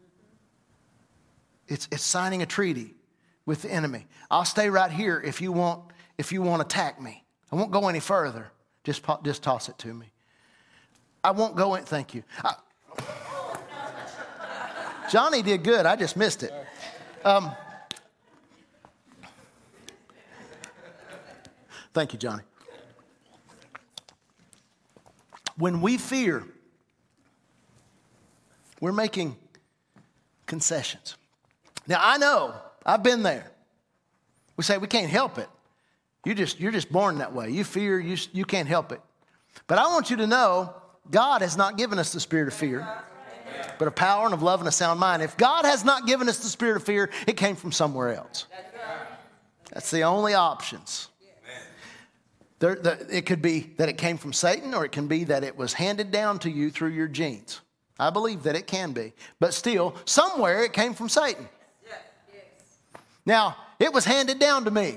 It's, it's signing a treaty with the enemy. I'll stay right here if you want, if you want to attack me. I won't go any further. Just, just toss it to me. I won't go in, thank you. I, Johnny did good. I just missed it. Um, thank you, Johnny. When we fear, we're making concessions. Now, I know, I've been there. We say we can't help it. You just, you're just born that way. You fear, you, you can't help it. But I want you to know, God has not given us the spirit of fear, but of power and of love and a sound mind. If God has not given us the spirit of fear, it came from somewhere else. That's the only options. There, the, it could be that it came from Satan, or it can be that it was handed down to you through your genes. I believe that it can be. But still, somewhere it came from Satan. Now, it was handed down to me.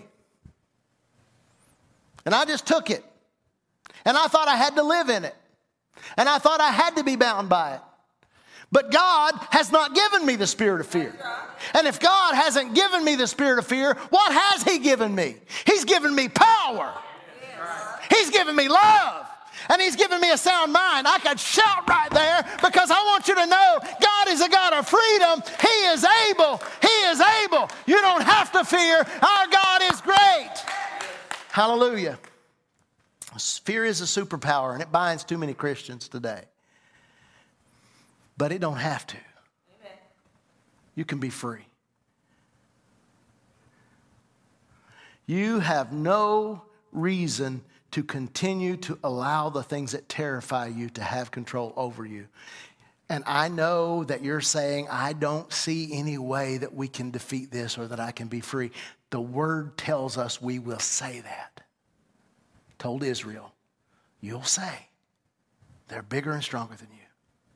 And I just took it. And I thought I had to live in it. And I thought I had to be bound by it. But God has not given me the spirit of fear. And if God hasn't given me the spirit of fear, what has He given me? He's given me power. He's given me love. And He's given me a sound mind. I could shout right there, because I want you to know God is a God of freedom. He is able. He is able. You don't have to fear. Our God is great. Hallelujah. Fear is a superpower, and it binds too many Christians today. But it don't have to. Amen. You can be free. You have no reason to continue to allow the things that terrify you to have control over you. And I know that you're saying, I don't see any way that we can defeat this or that I can be free. The Word tells us we will say that. Told Israel, you'll say, they're bigger and stronger than you.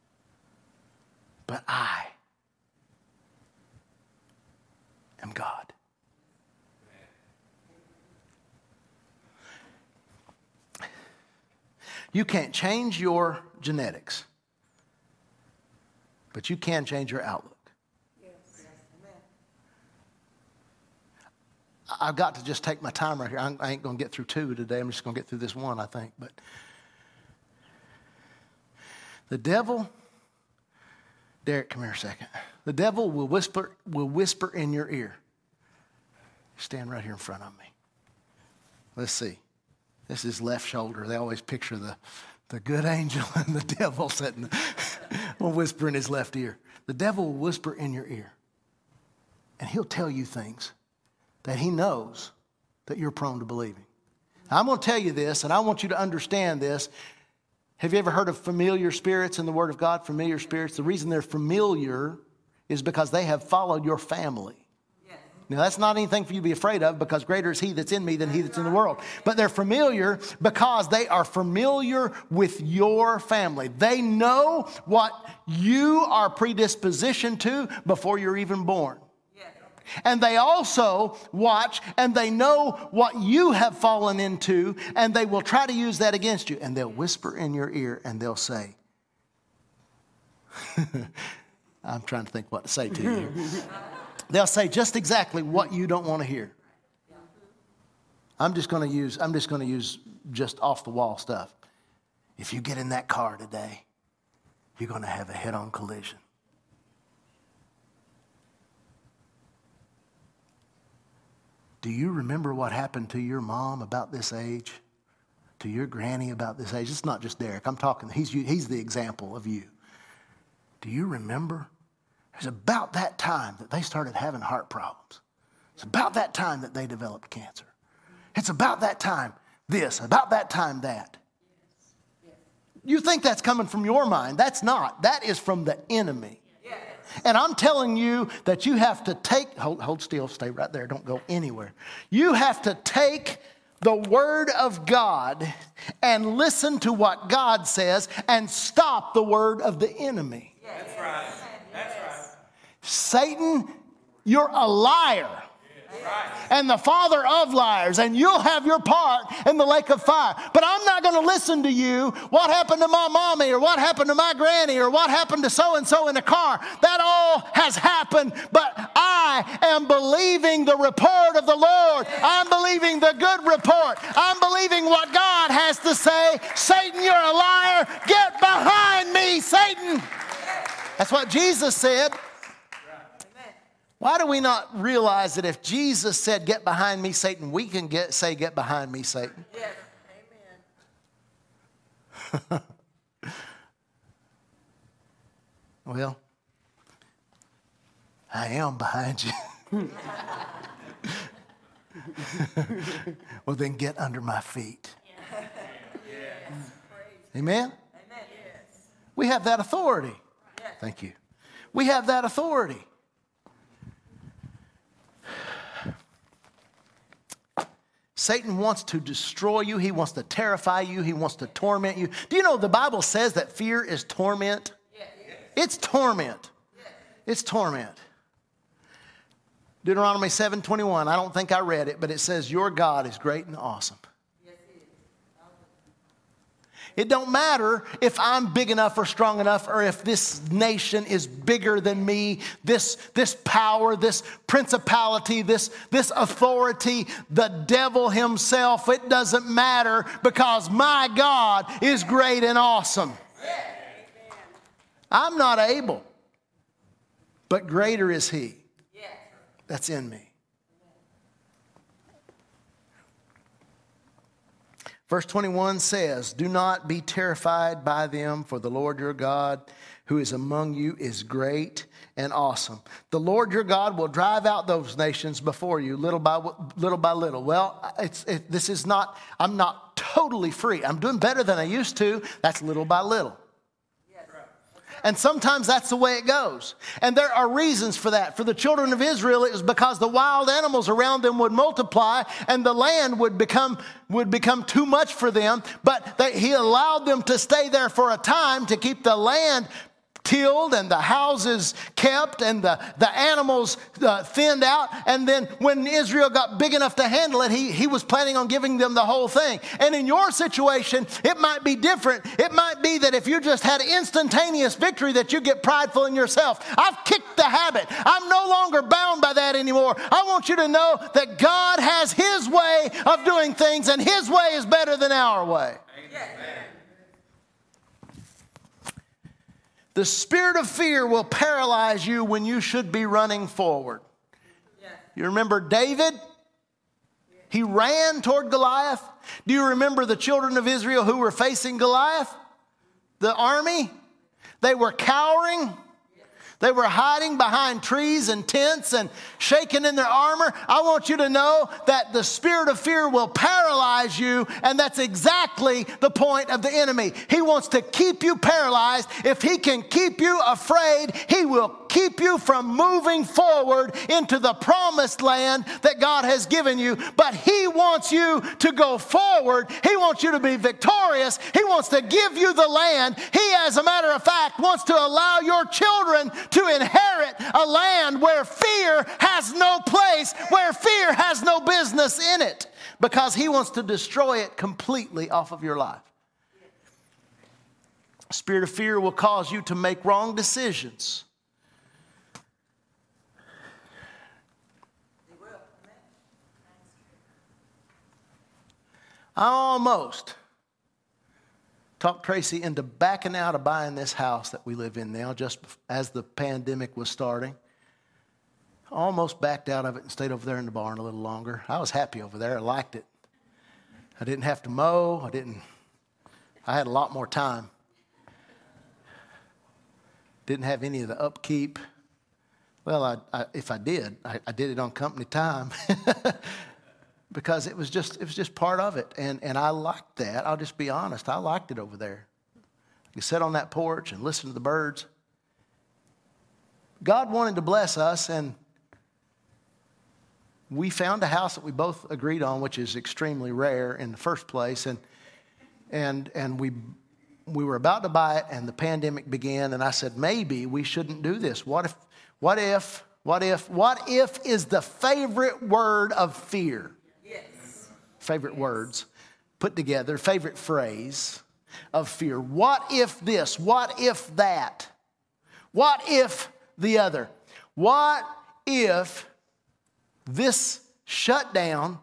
But I am God. You can't change your genetics, but you can change your outlook. Yes. I've got to just take my time right here. I ain't going to get through two today. I'm just going to get through this one, I think. But the devil, Derek, come here a second. The devil will whisper, will whisper in your ear. Stand right here in front of me. Let's see. This is left shoulder. They always picture the, the good angel and the devil sitting, will whisper in his left ear. The devil will whisper in your ear. And he'll tell you things that he knows that you're prone to believing. Now, I'm going to tell you this, and I want you to understand this. Have you ever heard of familiar spirits in the Word of God? Familiar spirits. The reason they're familiar is because they have followed your family. Now, that's not anything for you to be afraid of, because greater is He that's in me than he that's in the world. But they're familiar because they are familiar with your family. They know what you are predispositioned to before you're even born. And they also watch and they know what you have fallen into, and they will try to use that against you. And they'll whisper in your ear and they'll say, I'm trying to think what to say to you. They'll say just exactly what you don't want to hear. I'm just going to use, I'm just going to use just off the wall stuff. If you get in that car today, you're going to have a head-on collision. Do you remember what happened to your mom about this age? To your granny about this age? It's not just Derek. I'm talking, he's, he's the example of you. Do you remember? It's about that time that they started having heart problems. It's about that time that they developed cancer. It's about that time this, about that time that. You think that's coming from your mind. That's not. That is from the enemy. And I'm telling you that you have to take, hold, hold still, stay right there, don't go anywhere. You have to take the Word of God and listen to what God says and stop the word of the enemy. That's right. That's right. Satan, you're a liar. and the father of liars, and you'll have your part in the lake of fire. But I'm not going to listen to you. What happened to my mommy, or what happened to my granny, or what happened to so-and-so in the car? That all has happened, but I am believing the report of the Lord. I'm believing the good report. I'm believing what God has to say. Satan, you're a liar. Get behind me, Satan. That's what Jesus said. Why do we not realize that if Jesus said, get behind me, Satan, we can get say, get behind me, Satan? Yes. Amen. Well, I am behind you. Well, then get under my feet. Yes. Amen? Amen. Yes. We have that authority. Yes. Thank you. We have that authority. Satan wants to destroy you. He wants to terrify you. He wants to torment you. Do you know the Bible says that fear is torment? Yes. It's torment. Yes. It's torment. Deuteronomy seven twenty-one. I don't think I read it, but it says, your God is great and awesome. Yes, it is. It don't matter if I'm big enough or strong enough, or if this nation is bigger than me, this, this power, this principality, this, this authority, the devil himself. It doesn't matter, because my God is great and awesome. I'm not able, but greater is he that's in me. Verse twenty-one says, do not be terrified by them, for the Lord your God who is among you is great and awesome. The Lord your God will drive out those nations before you little by little by little. Well, it's, it, this is not, I'm not totally free. I'm doing better than I used to. That's little by little. And sometimes that's the way it goes. And there are reasons for that. For the children of Israel, it was because the wild animals around them would multiply and the land would become, would become too much for them. But they, he allowed them to stay there for a time to keep the land tilled and the houses kept and the, the animals uh, thinned out. And then when Israel got big enough to handle it, he, he was planning on giving them the whole thing. And in your situation, it might be different. It might be that if you just had instantaneous victory, that you get prideful in yourself. I've kicked the habit. I'm no longer bound by that anymore. I want you to know that God has his way of doing things, and his way is better than our way. Yes. The spirit of fear will paralyze you when you should be running forward. Yes. You remember David? He ran toward Goliath. Do you remember the children of Israel who were facing Goliath? The army? They were cowering. They were hiding behind trees and tents and shaking in their armor. I want you to know that the spirit of fear will paralyze you, and that's exactly the point of the enemy. He wants to keep you paralyzed. If he can keep you afraid, he will keep you from moving forward into the promised land that God has given you. But he wants you to go forward. He wants you to be victorious. He wants to give you the land. He, as a matter of fact, wants to allow your children to inherit a land where fear has no place, where fear has no business in it, because he wants to destroy it completely off of your life. Spirit of fear will cause you to make wrong decisions. I almost talked Tracy into backing out of buying this house that we live in now, just as the pandemic was starting. Almost backed out of it and stayed over there in the barn a little longer. I was happy over there. I liked it. I didn't have to mow. I didn't. I had a lot more time. Didn't have any of the upkeep. Well, I, I, if I did, I, I did it on company time. Because it was just it was just part of it. And, and I liked that. I'll just be honest. I liked it over there. You sit on that porch and listen to the birds. God wanted to bless us, and we found a house that we both agreed on, which is extremely rare in the first place. And and and we we were about to buy it, and the pandemic began, and I said, maybe we shouldn't do this. What if what if What if? What if is the favorite word of fear. Yes. Favorite words put together, favorite phrase of fear. What if this? What if that? What if the other? What if this shutdown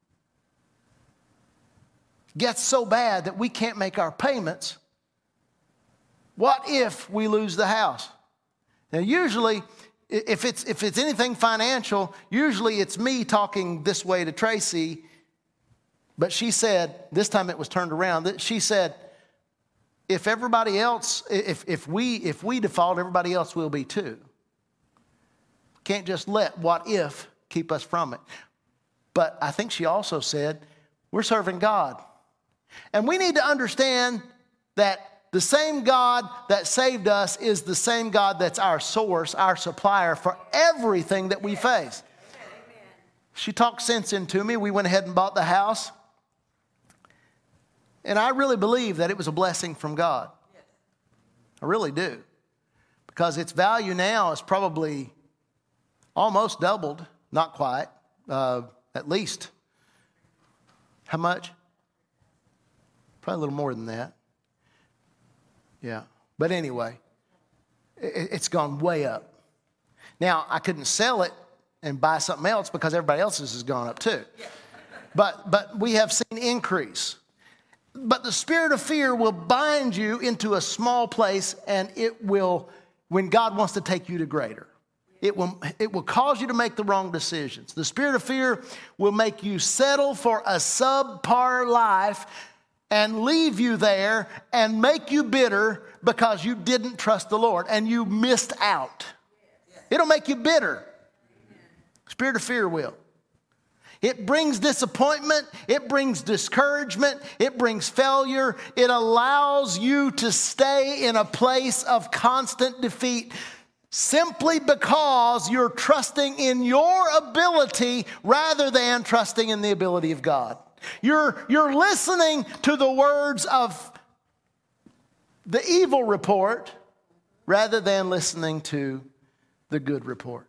gets so bad that we can't make our payments? What if we lose the house? Now, usually, if it's, if it's anything financial, usually it's me talking this way to Tracy. But she said, this time it was turned around, that she said, if everybody else, if, if we if we default, everybody else will be too. Can't just let what if keep us from it. But I think she also said, we're serving God. And we need to understand that the same God that saved us is the same God that's our source, our supplier for everything that we face. She talked sense into me. We went ahead and bought the house. And I really believe that it was a blessing from God. I really do. Because its value now is probably almost doubled. Not quite. Uh, at least. How much? Probably a little more than that. Yeah. But anyway, it, it's gone way up. Now, I couldn't sell it and buy something else because everybody else's has gone up too. But, but we have seen increase. But the spirit of fear will bind you into a small place, and it will, when God wants to take you to greater, it will, it will cause you to make the wrong decisions. The spirit of fear will make you settle for a subpar life and leave you there and make you bitter because you didn't trust the Lord and you missed out. It'll make you bitter. Spirit of fear will. It brings disappointment. It brings discouragement. It brings failure. It allows you to stay in a place of constant defeat simply because you're trusting in your ability rather than trusting in the ability of God. You're, you're listening to the words of the evil report rather than listening to the good report.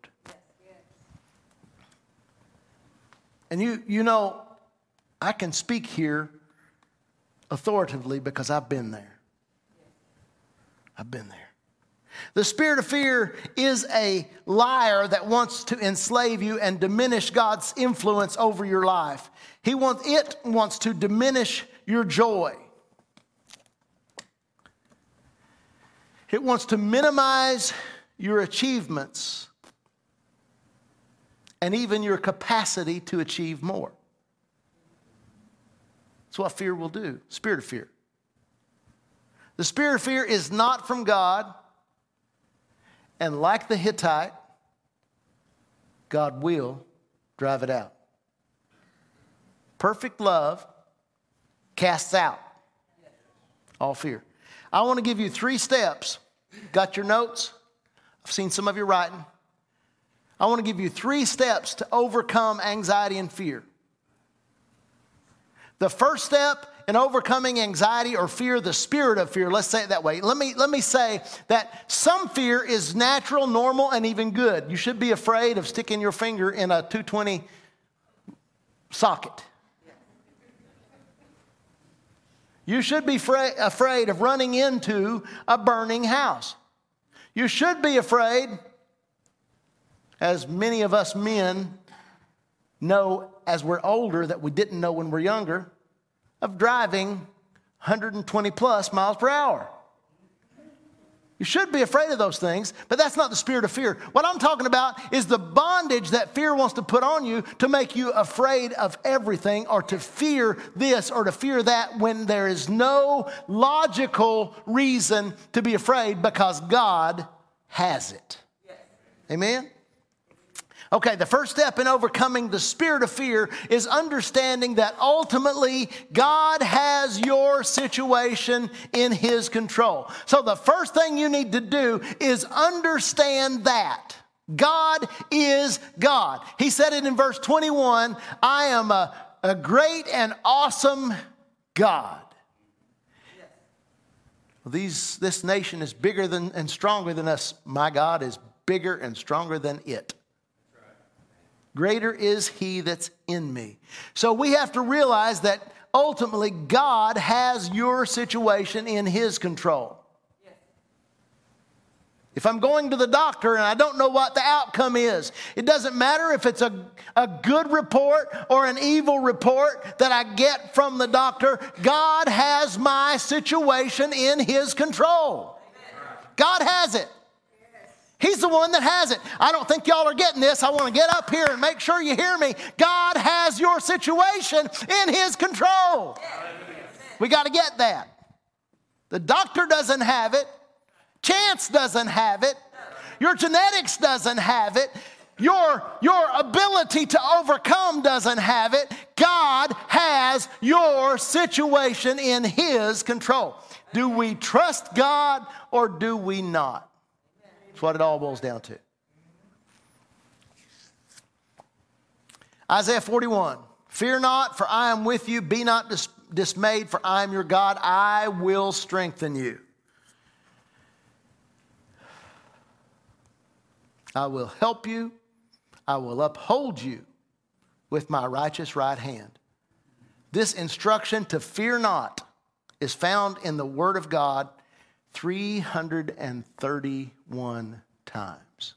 And you, you know, I can speak here authoritatively because I've been there. I've been there. The spirit of fear is a liar that wants to enslave you and diminish God's influence over your life. He wants, it wants to diminish your joy. It wants to minimize your achievements and even your capacity to achieve more. That's what fear will do. Spirit of fear. The spirit of fear is not from God. And like the Hittite, God will drive it out. Perfect love casts out all fear. I want to give you three steps. Got your notes? I've seen some of you writing. I want to give you three steps to overcome anxiety and fear. The first step in overcoming anxiety or fear, the spirit of fear, let's say it that way. Let me, let me say that some fear is natural, normal, and even good. You should be afraid of sticking your finger in a two twenty socket. You should be fra- afraid of running into a burning house. You should be afraid, as many of us men know as we're older that we didn't know when we're younger, of driving one hundred twenty plus miles per hour. You should be afraid of those things, but that's not the spirit of fear. What I'm talking about is the bondage that fear wants to put on you to make you afraid of everything or to fear this or to fear that when there is no logical reason to be afraid because God has it. Amen? Okay, the first step in overcoming the spirit of fear is understanding that ultimately God has your situation in His control. So the first thing you need to do is understand that God is God. He said it in verse twenty-one, I am a, a great and awesome God. Well, these, this nation is bigger than and stronger than us. My God is bigger and stronger than it. Greater is he that's in me. So we have to realize that ultimately God has your situation in his control. If I'm going to the doctor and I don't know what the outcome is, it doesn't matter if it's a, a good report or an evil report that I get from the doctor. God has my situation in his control. God has it. He's the one that has it. I don't think y'all are getting this. I want to get up here and make sure you hear me. God has your situation in his control. We got to get that. The doctor doesn't have it. Chance doesn't have it. Your genetics doesn't have it. Your, your ability to overcome doesn't have it. God has your situation in his control. Do we trust God or do we not? That's what it all boils down to. Isaiah forty-one. Fear not, for I am with you. Be not dis- dismayed, for I am your God. I will strengthen you. I will help you. I will uphold you with my righteous right hand. This instruction to fear not is found in the Word of God three hundred thirty-one times.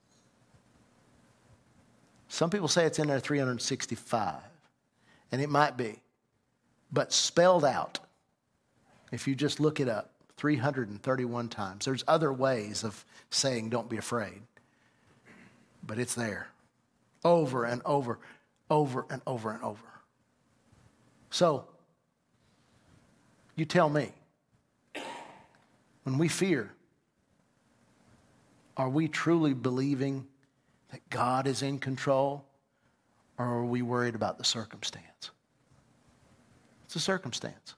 Some people say it's in there three hundred sixty-five, and it might be, but spelled out, if you just look it up, three hundred thirty-one times. There's other ways of saying don't be afraid. But it's there over and over, over and over and over. So, you tell me, when we fear, are we truly believing that God is in control, or are we worried about the circumstance? It's a circumstance.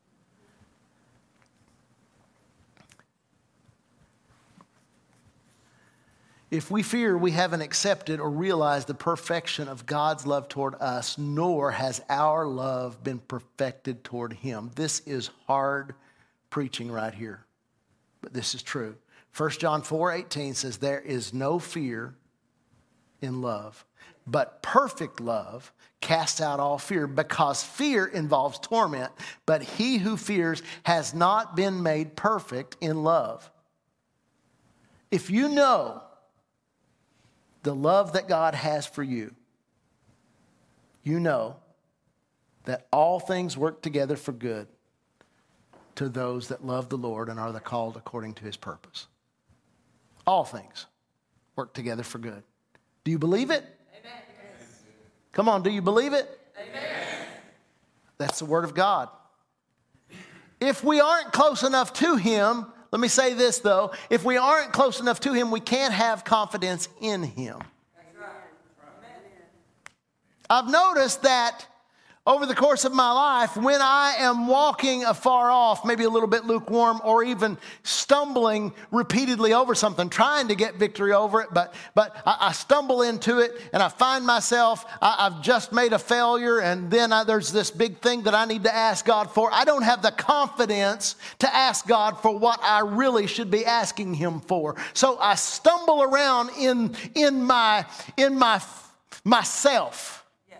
If we fear, we haven't accepted or realized the perfection of God's love toward us, nor has our love been perfected toward him. This is hard preaching right here, but this is true. First John four eighteen says, there is no fear in love, but perfect love casts out all fear, because fear involves torment, but he who fears has not been made perfect in love. If you know the love that God has for you, you know that all things work together for good to those that love the Lord and are the called according to his purpose. All things work together for good. Do you believe it? Amen. Come on, do you believe it? Amen. That's the word of God. If we aren't close enough to him, let me say this, though. If we aren't close enough to him, we can't have confidence in him. That's right. I've noticed that over the course of my life, when I am walking afar off, maybe a little bit lukewarm, or even stumbling repeatedly over something, trying to get victory over it, but but I, I stumble into it and I find myself, I, I've just made a failure, and then I, there's this big thing that I need to ask God for. I don't have the confidence to ask God for what I really should be asking him for. So I stumble around in, in my in my myself.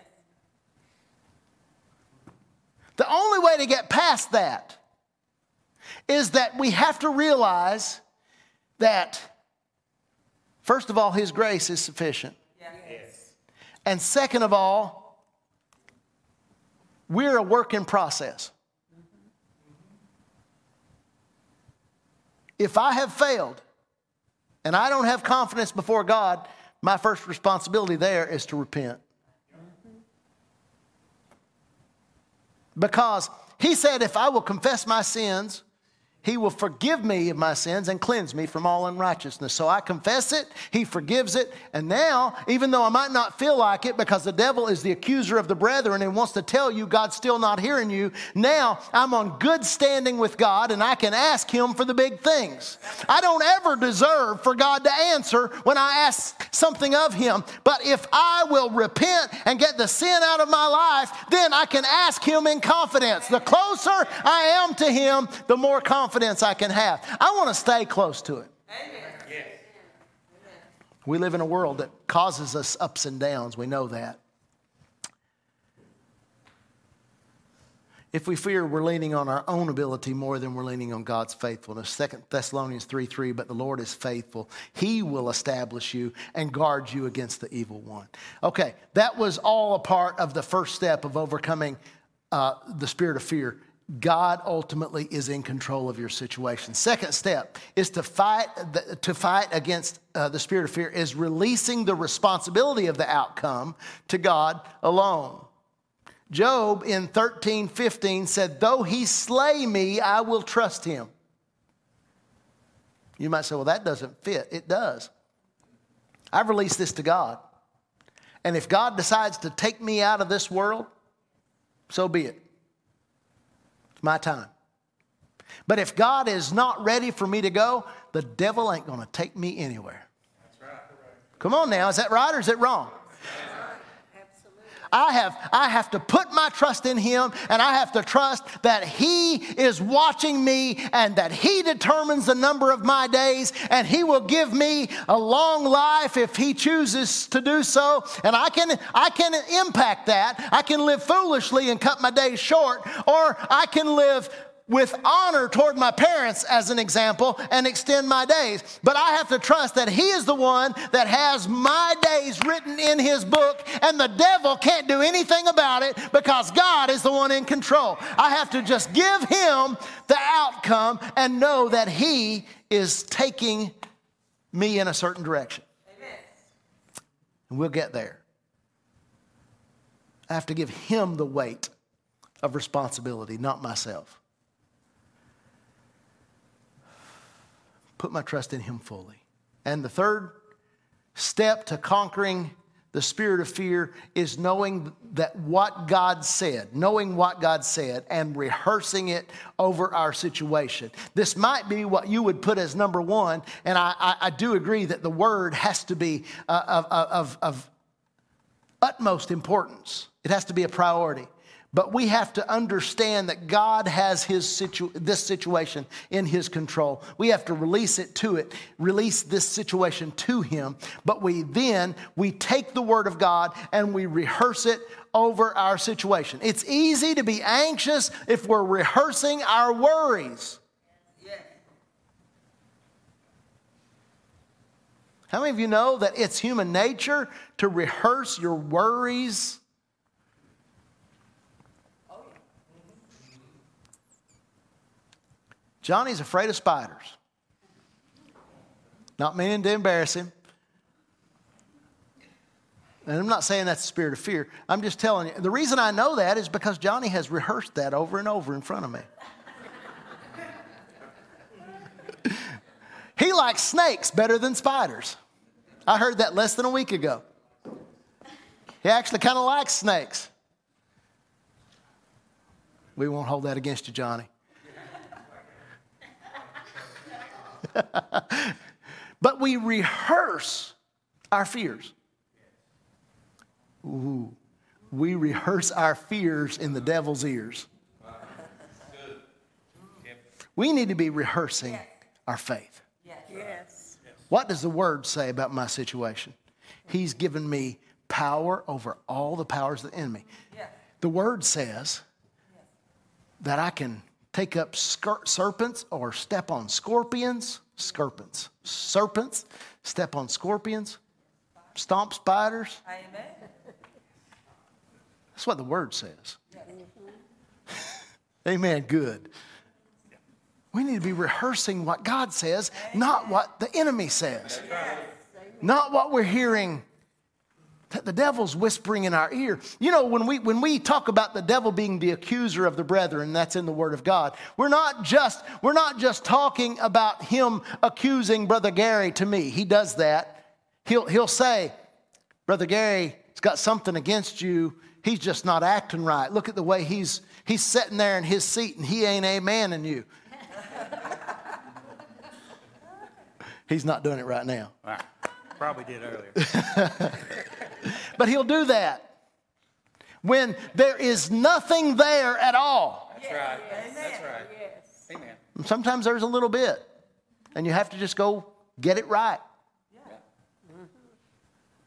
The only way to get past that is that we have to realize that, first of all, his grace is sufficient. Yes. And second of all, we're a work in process. If I have failed and I don't have confidence before God, my first responsibility there is to repent. Because he said, if I will confess my sins, he will forgive me of my sins and cleanse me from all unrighteousness. So I confess it, he forgives it, and now, even though I might not feel like it, because the devil is the accuser of the brethren and wants to tell you God's still not hearing you, now I'm on good standing with God and I can ask him for the big things. I don't ever deserve for God to answer when I ask something of him, but if I will repent and get the sin out of my life, then I can ask him in confidence. The closer I am to him, the more confidence confidence I can have. I want to stay close to it. Amen. Yes. We live in a world that causes us ups and downs. We know that. If we fear, we're leaning on our own ability more than we're leaning on God's faithfulness. Second Thessalonians three three, but the Lord is faithful. He will establish you and guard you against the evil one. Okay, that was all a part of the first step of overcoming uh, the spirit of fear. God ultimately is in control of your situation. Second step is to fight the, to fight against uh, the spirit of fear is releasing the responsibility of the outcome to God alone. Job in thirteen fifteen said, though he slay me, I will trust him. You might say, well, that doesn't fit. It does. I've released this to God. And if God decides to take me out of this world, so be it. It's my time. But if God is not ready for me to go, the devil ain't going to take me anywhere. That's right. Come on now. Is that right or is it wrong? I have, I have to put my trust in him, and I have to trust that he is watching me and that he determines the number of my days, and he will give me a long life if he chooses to do so. And I can, I can impact that. I can live foolishly and cut my days short, or I can live with honor toward my parents, as an example, and extend my days. But I have to trust that he is the one that has my days written in his book, and the devil can't do anything about it because God is the one in control. I have to just give him the outcome and know that he is taking me in a certain direction. Amen. And we'll get there. I have to give him the weight of responsibility, not myself. Put my trust in him fully. And the third step to conquering the spirit of fear is knowing that what God said, knowing what God said and rehearsing it over our situation. This might be what you would put as number one, and I, I, I do agree that the word has to be uh, of, of, of utmost importance. It has to be a priority. But we have to understand that God has his situ- this situation in his control. We have to release it to it, release this situation to him. But we then, we take the word of God and we rehearse it over our situation. It's easy to be anxious if we're rehearsing our worries. Yeah. How many of you know that it's human nature to rehearse your worries? Johnny's afraid of spiders. Not meaning to embarrass him. And I'm not saying that's the spirit of fear. I'm just telling you. The reason I know that is because Johnny has rehearsed that over and over in front of me. He likes snakes better than spiders. I heard that less than a week ago. He actually kind of likes snakes. We won't hold that against you, Johnny. But we rehearse our fears. Ooh, we rehearse our fears in the devil's ears. We need to be rehearsing our faith. Yes. What does the word say about my situation? He's given me power over all the powers of the enemy. The word says that I can take up skir- serpents or step on scorpions. Serpents. Serpents. Step on scorpions. Stomp spiders. Amen. That's what the word says. Amen. Good. We need to be rehearsing what God says, not what the enemy says. Not what we're hearing that the devil's whispering in our ear. You know, when we when we talk about the devil being the accuser of the brethren, that's in the Word of God. We're not just we're not just talking about him accusing Brother Gary to me. He does that. He'll he'll say, Brother Gary's got something against you. He's just not acting right. Look at the way he's he's sitting there in his seat and he ain't amening you. He's not doing it right now. Right. Probably did earlier. But he'll do that when there is nothing there at all. That's right. That's right. Yes. Amen. And sometimes there's a little bit, and you have to just go get it right. Yeah.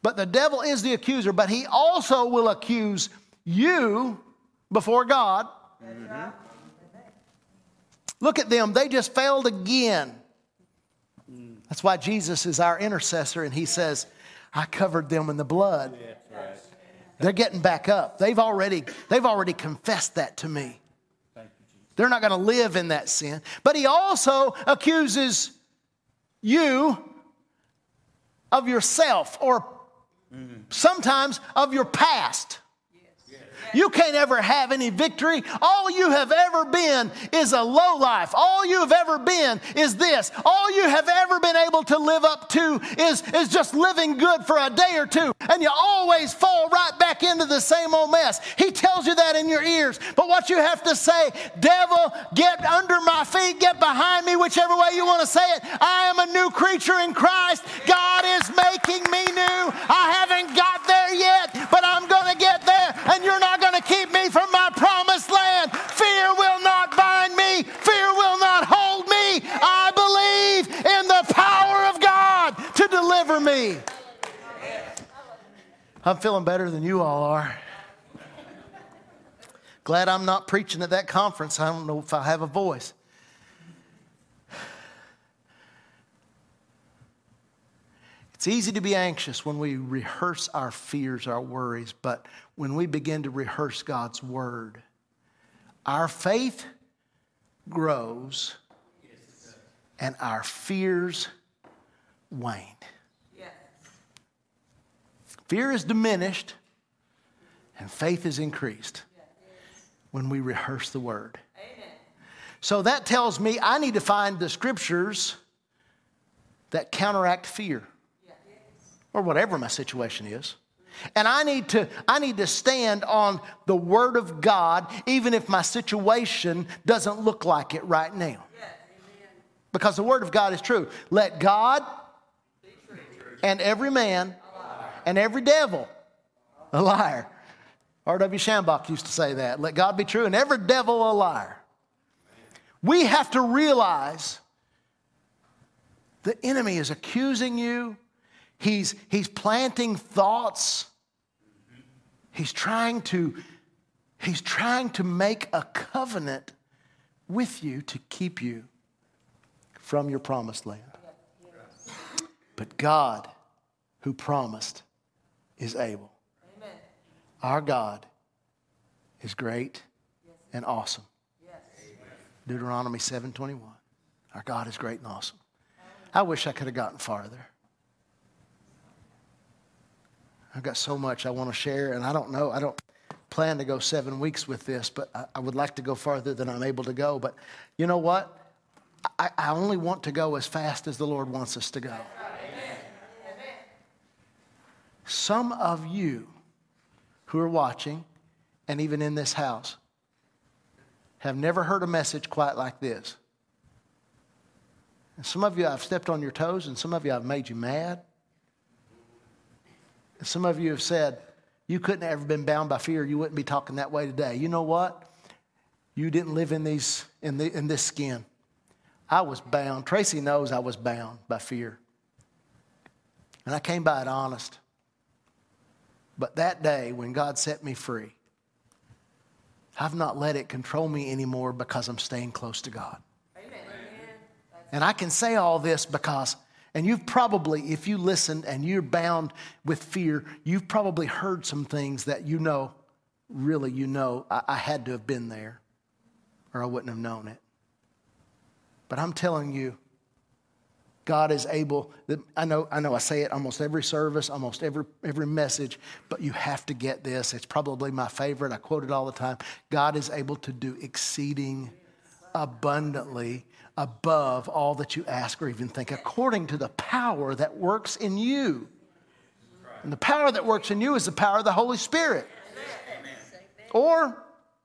But the devil is the accuser, but he also will accuse you before God. Mm-hmm. Look at them. They just failed again. That's why Jesus is our intercessor, and he says, I covered them in the blood. Yeah, right. They're getting back up. They've already, they've already confessed that to me. Thank you, Jesus. They're not going to live in that sin. But he also accuses you of yourself, or mm-hmm. sometimes of your past. You can't ever have any victory. All you have ever been is a low life. All you have ever been is this. All you have ever been able to live up to is, is just living good for a day or two. And you always fall right back into the same old mess. He tells you that in your ears. But what you have to say, devil, get under my feet, get behind me, whichever way you want to say it. I am a new creature in Christ. God is making me new. I haven't got there yet, but I'm going to get there. And you're not going to keep me from my promised land. Fear will not bind me. Fear will not hold me. I believe in the power of God to deliver me. I'm feeling better than you all are. Glad I'm not preaching at that conference. I don't know if I have a voice. It's easy to be anxious when we rehearse our fears, our worries, but when we begin to rehearse God's word, our faith grows and our fears wane. Yes. Fear is diminished and faith is increased when we rehearse the word. Amen. So that tells me I need to find the scriptures that counteract fear. Or whatever my situation is. And I need to, I need to stand on the Word of God, even if my situation doesn't look like it right now. Yes. Because the Word of God is true. Let God and every man and every devil a liar. R W Shambach used to say that. Let God be true and every devil a liar. We have to realize the enemy is accusing you. He's, he's planting thoughts. He's trying to, he's trying to make a covenant with you to keep you from your promised land. But God, who promised, is able. Amen. Our God is great and awesome. Yes. Deuteronomy seven twenty-one. Our God is great and awesome. I wish I could have gotten farther. I've got so much I want to share, and I don't know. I don't plan to go seven weeks with this, but I, I would like to go farther than I'm able to go. But you know what? I, I only want to go as fast as the Lord wants us to go. Amen. Some of you who are watching, and even in this house, have never heard a message quite like this. And some of you, I've stepped on your toes, and some of you, I've made you mad. Some of you have said, you couldn't have ever been bound by fear. You wouldn't be talking that way today. You know what? You didn't live in these in, the, in this skin. I was bound. Tracy knows I was bound by fear. And I came by it honest. But that day when God set me free, I've not let it control me anymore because I'm staying close to God. Amen. And I can say all this because... And you've probably, if you listened and you're bound with fear, you've probably heard some things that you know, really you know, I, I had to have been there or I wouldn't have known it. But I'm telling you, God is able, I know I know I say it almost every service, almost every, every message, but you have to get this. It's probably my favorite. I quote it all the time. God is able to do exceeding abundantly above all that you ask or even think, according to the power that works in you. And the power that works in you is the power of the Holy Spirit. Or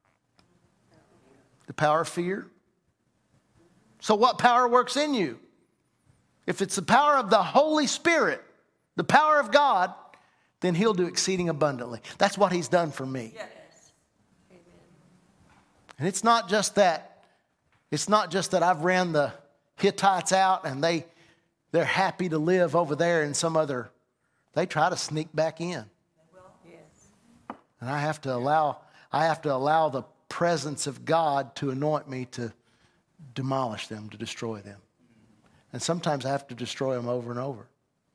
the power of fear. So what power works in you? If it's the power of the Holy Spirit, the power of God, then He'll do exceeding abundantly. That's what He's done for me. Yes. And it's not just that. It's not just that I've ran the Hittites out and they, they're happy to live over there in some other they try to sneak back in. Yes. And I have to allow, I have to allow the presence of God to anoint me to demolish them, to destroy them. And sometimes I have to destroy them over and over.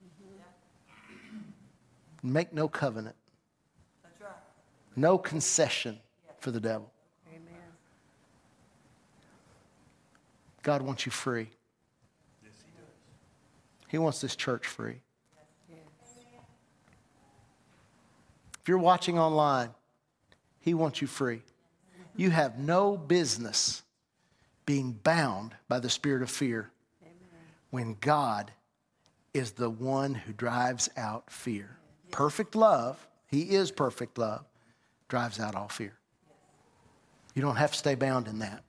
Mm-hmm. Make no covenant. That's right. No concession for the devil. Amen. God wants you free. Yes, he does. He wants this church free. Yes. If you're watching online, he wants you free. You have no business being bound by the spirit of fear when God is the one who drives out fear. Perfect love, he is perfect love, drives out all fear. You don't have to stay bound in that.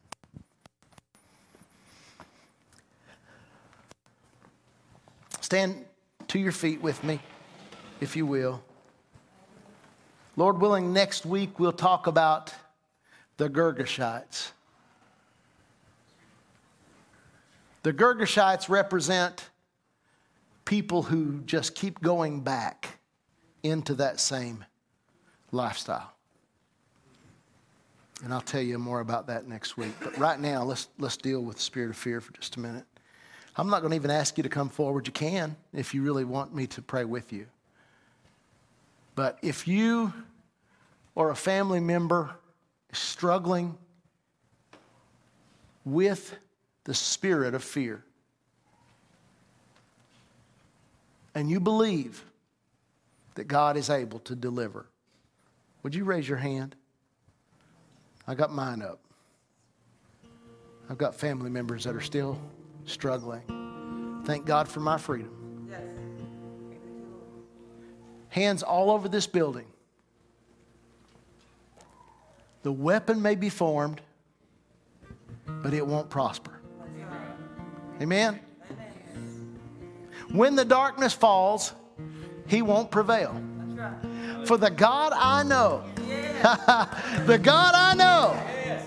Stand to your feet with me, if you will. Lord willing, next week we'll talk about the Girgashites. The Girgashites represent people who just keep going back into that same lifestyle. And I'll tell you more about that next week. But right now, let's let's deal with the spirit of fear for just a minute. I'm not going to even ask you to come forward. You can if you really want me to pray with you. But if you or a family member is struggling with the spirit of fear, and you believe that God is able to deliver, would you raise your hand? I got mine up. I've got family members that are still struggling. Thank God for my freedom. Yes. Hands all over this building. The weapon may be formed, but it won't prosper. Amen? When the darkness falls, he won't prevail. For the God I know, the God I know,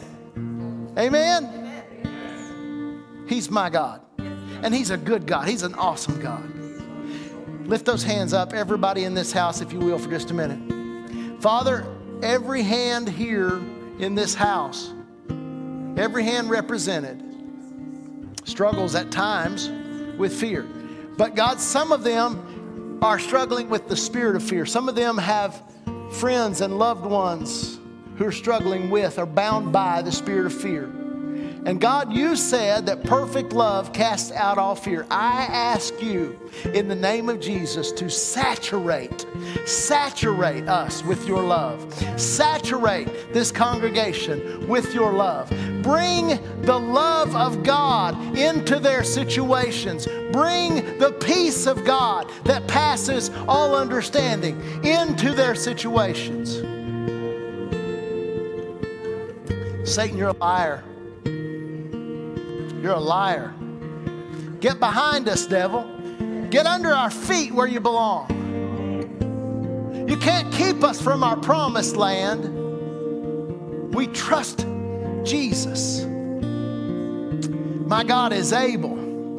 amen? He's my God. And he's a good God. He's an awesome God. Lift those hands up, everybody in this house, if you will, for just a minute. Father, every hand here in this house, every hand represented, struggles at times with fear. But God, some of them are struggling with the spirit of fear. Some of them have friends and loved ones who are struggling with or bound by the spirit of fear. And God, you said that perfect love casts out all fear. I ask you in the name of Jesus to saturate, saturate us with your love. Saturate this congregation with your love. Bring the love of God into their situations. Bring the peace of God that passes all understanding into their situations. Satan, you're a liar. You're a liar. Get behind us, devil. Get under our feet where you belong. You can't keep us from our promised land. We trust Jesus. My God is able.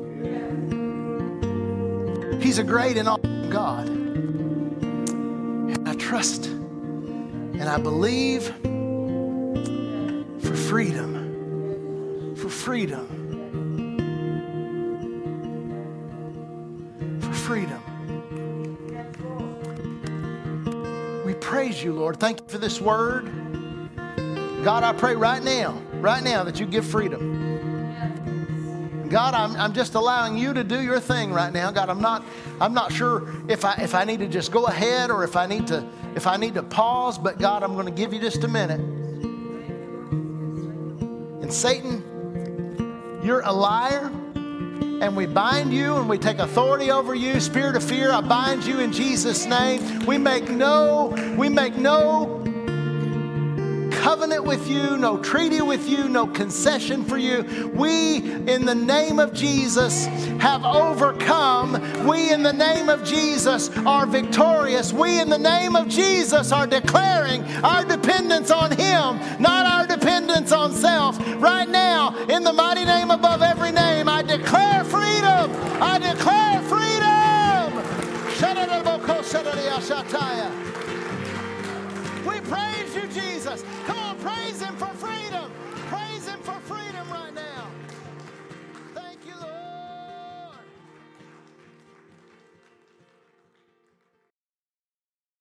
He's a great and awesome God. And I trust and I believe for freedom. For freedom. Freedom. We praise you, Lord. Thank you for this word. God, I pray right now, right now that you give freedom. God, I'm, I'm just allowing you to do your thing right now. God, I'm not I'm not sure if I if I need to just go ahead or if I need to if I need to pause, but God, I'm going to give you just a minute. And Satan, you're a liar. And we bind you and we take authority over you. Spirit of fear, I bind you in Jesus' name. We make no, we make no covenant with you, no treaty with you, no concession for you. We, in the name of Jesus, have overcome. We, in the name of Jesus, are victorious. We, in the name of Jesus, are declaring our dependence on Him, not our dependence on self. Right now, in the mighty name above every name, I declare freedom. I declare freedom. We praise you, Jesus. Come on, praise him for freedom.